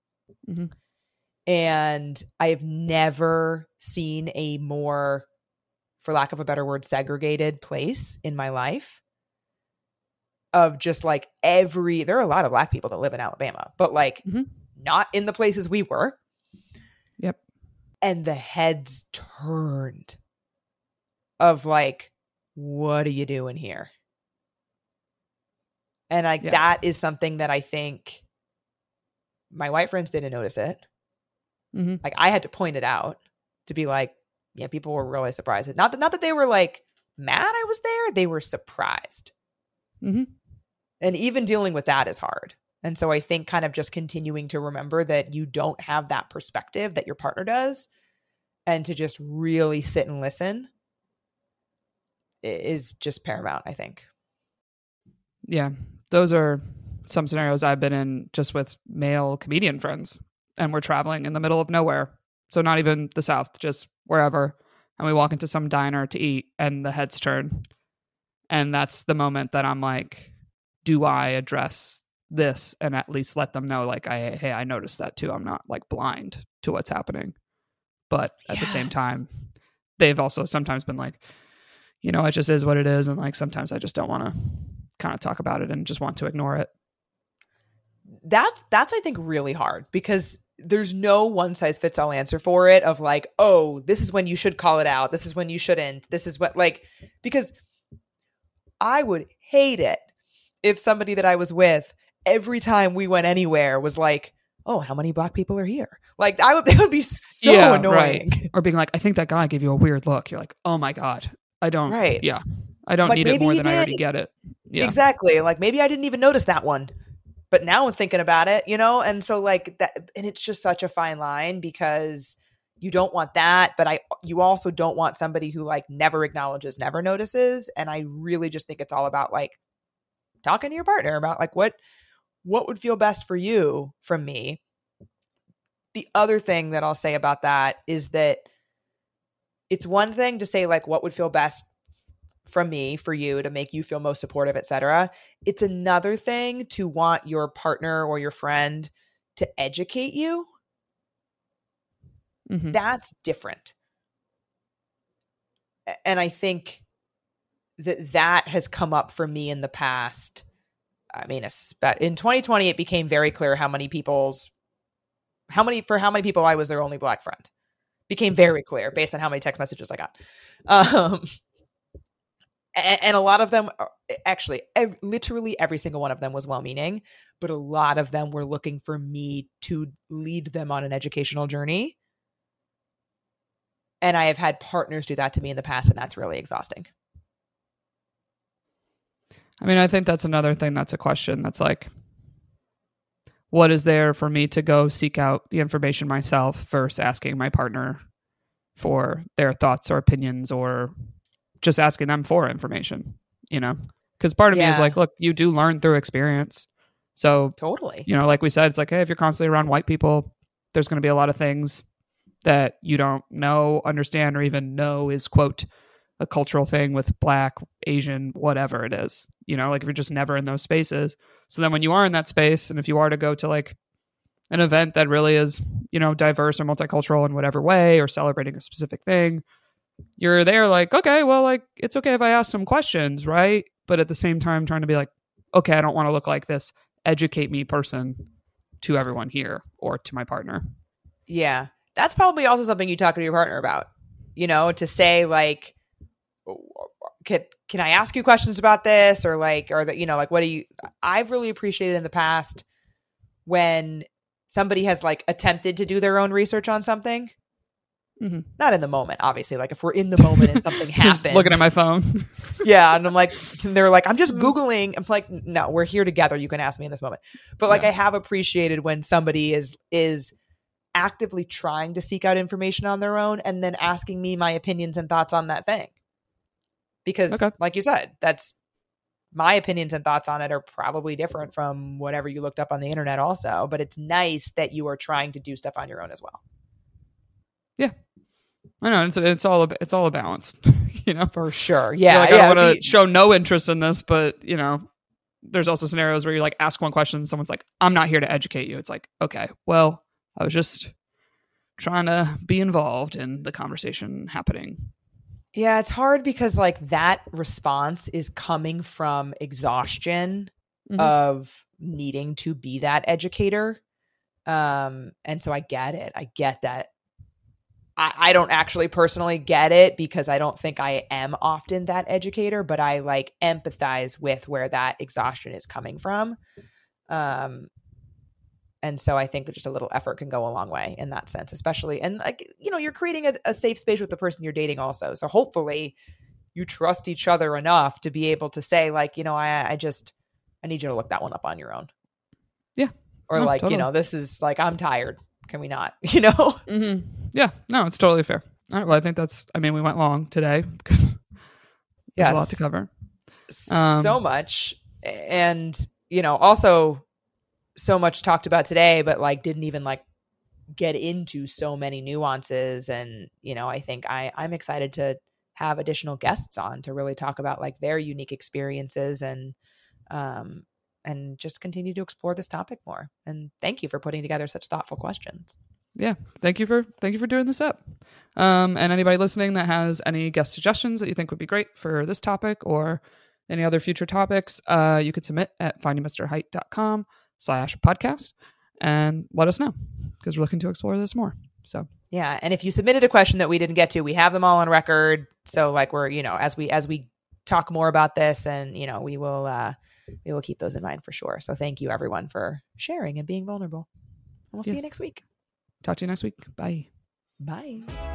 And I've never seen a more, for lack of a better word, segregated place in my life. Of just like there are a lot of Black people that live in Alabama, but like not in the places we were. Yep. And the heads turned of like, what are you doing here? And like, that is something that I think my white friends didn't notice it. Like, I had to point it out to be like, yeah, people were really surprised. Not that they were like mad I was there. They were surprised. And even dealing with that is hard. And so I think kind of just continuing to remember that you don't have that perspective that your partner does, and to just really sit and listen is just paramount, I think. Yeah, those are some scenarios I've been in just with male comedian friends, and we're traveling in the middle of nowhere. So not even the South, just wherever. And we walk into some diner to eat and the heads turn. And that's the moment that I'm like, do I address this and at least let them know, like, hey, I noticed that too. I'm not like blind to what's happening. But at the same time, they've also sometimes been like, it just is what it is. And like, sometimes I just don't want to kind of talk about it and just want to ignore it. That's I think really hard, because there's no one size fits all answer for it of like, oh, this is when you should call it out. This is when you shouldn't. This is what, like, because I would hate it if somebody that I was with every time we went anywhere was like, oh, how many Black people are here? Like, it would be so annoying. Right. Or being like, I think that guy gave you a weird look. You're like, oh my God, I don't. Right. Yeah. I don't need it more than I already get it. Yeah. Exactly. Like, maybe I didn't even notice that one, but now I'm thinking about it, And so like that, and it's just such a fine line, because you don't want that, but you also don't want somebody who like never acknowledges, never notices. And I really just think it's all about like talking to your partner about like what would feel best for you from me. The other thing that I'll say about that is that it's one thing to say like what would feel best from me for you to make you feel most supportive, etc. It's another thing to want your partner or your friend to educate you. Mm-hmm. That's different. And I think that has come up for me in the past. I mean, in 2020, it became very clear how many people I was their only Black friend. Became very clear based on how many text messages I got. And a lot of them, actually, literally every single one of them was well-meaning, but a lot of them were looking for me to lead them on an educational journey. And I have had partners do that to me in the past, and that's really exhausting. I mean, I think that's another thing that's a question that's like, what is there for me to go seek out the information myself versus asking my partner for their thoughts or opinions, or just asking them for information, because part of me is like, look, you do learn through experience. So totally, like we said, it's like, hey, if you're constantly around white people, there's going to be a lot of things that you don't know, understand, or even know is, quote, a cultural thing with Black, Asian, whatever it is, like if you're just never in those spaces. So then when you are in that space, and if you are to go to like an event that really is, diverse or multicultural in whatever way, or celebrating a specific thing, you're there like, okay, well, like, it's okay if I ask some questions, right? But at the same time, trying to be like, okay, I don't want to look like this educate me person to everyone here or to my partner. Yeah. That's probably also something you talk to your partner about, to say like, can I ask you questions about this? Or like, or that, like, what do you, I've really appreciated in the past when somebody has like attempted to do their own research on something. Mm-hmm. Not in the moment, obviously. Like if we're in the moment and something happens, looking at my phone. Yeah. And I'm like, they're like, I'm just Googling. I'm like, no, we're here together. You can ask me in this moment. But like, I have appreciated when somebody is actively trying to seek out information on their own and then asking me my opinions and thoughts on that thing. Because like you said, that's my opinions and thoughts on it are probably different from whatever you looked up on the internet also. But it's nice that you are trying to do stuff on your own as well. Yeah. I know it's all a balance, for sure. Yeah. Like, I don't want to show no interest in this, but there's also scenarios where you like ask one question and someone's like, I'm not here to educate you. It's like, okay, well, I was just trying to be involved in the conversation happening. Yeah, it's hard because like that response is coming from exhaustion of needing to be that educator. And so I get it. I get that. I don't actually personally get it because I don't think I am often that educator, but I like empathize with where that exhaustion is coming from. And so I think just a little effort can go a long way in that sense, especially. And like, you're creating a safe space with the person you're dating also. So hopefully you trust each other enough to be able to say like, I need you to look that one up on your own. Yeah. Or no, like, totally. This is like, I'm tired. Can we not, Mm-hmm. Yeah, no, it's totally fair. All right. Well, I think we went long today because There's a lot to cover. So much. And, also so much talked about today, but like didn't even like get into so many nuances. And, I think I'm excited to have additional guests on to really talk about like their unique experiences and just continue to explore this topic more. And thank you for putting together such thoughtful questions. Yeah. Thank you for doing this up. And anybody listening that has any guest suggestions that you think would be great for this topic or any other future topics, you could submit at findingmrheight.com/podcast and let us know, because we're looking to explore this more. So yeah. And if you submitted a question that we didn't get to, we have them all on record. So like we're, as we talk more about this, and, we will keep those in mind for sure. So thank you everyone for sharing and being vulnerable. And we'll see you next week. Talk to you next week. Bye. Bye.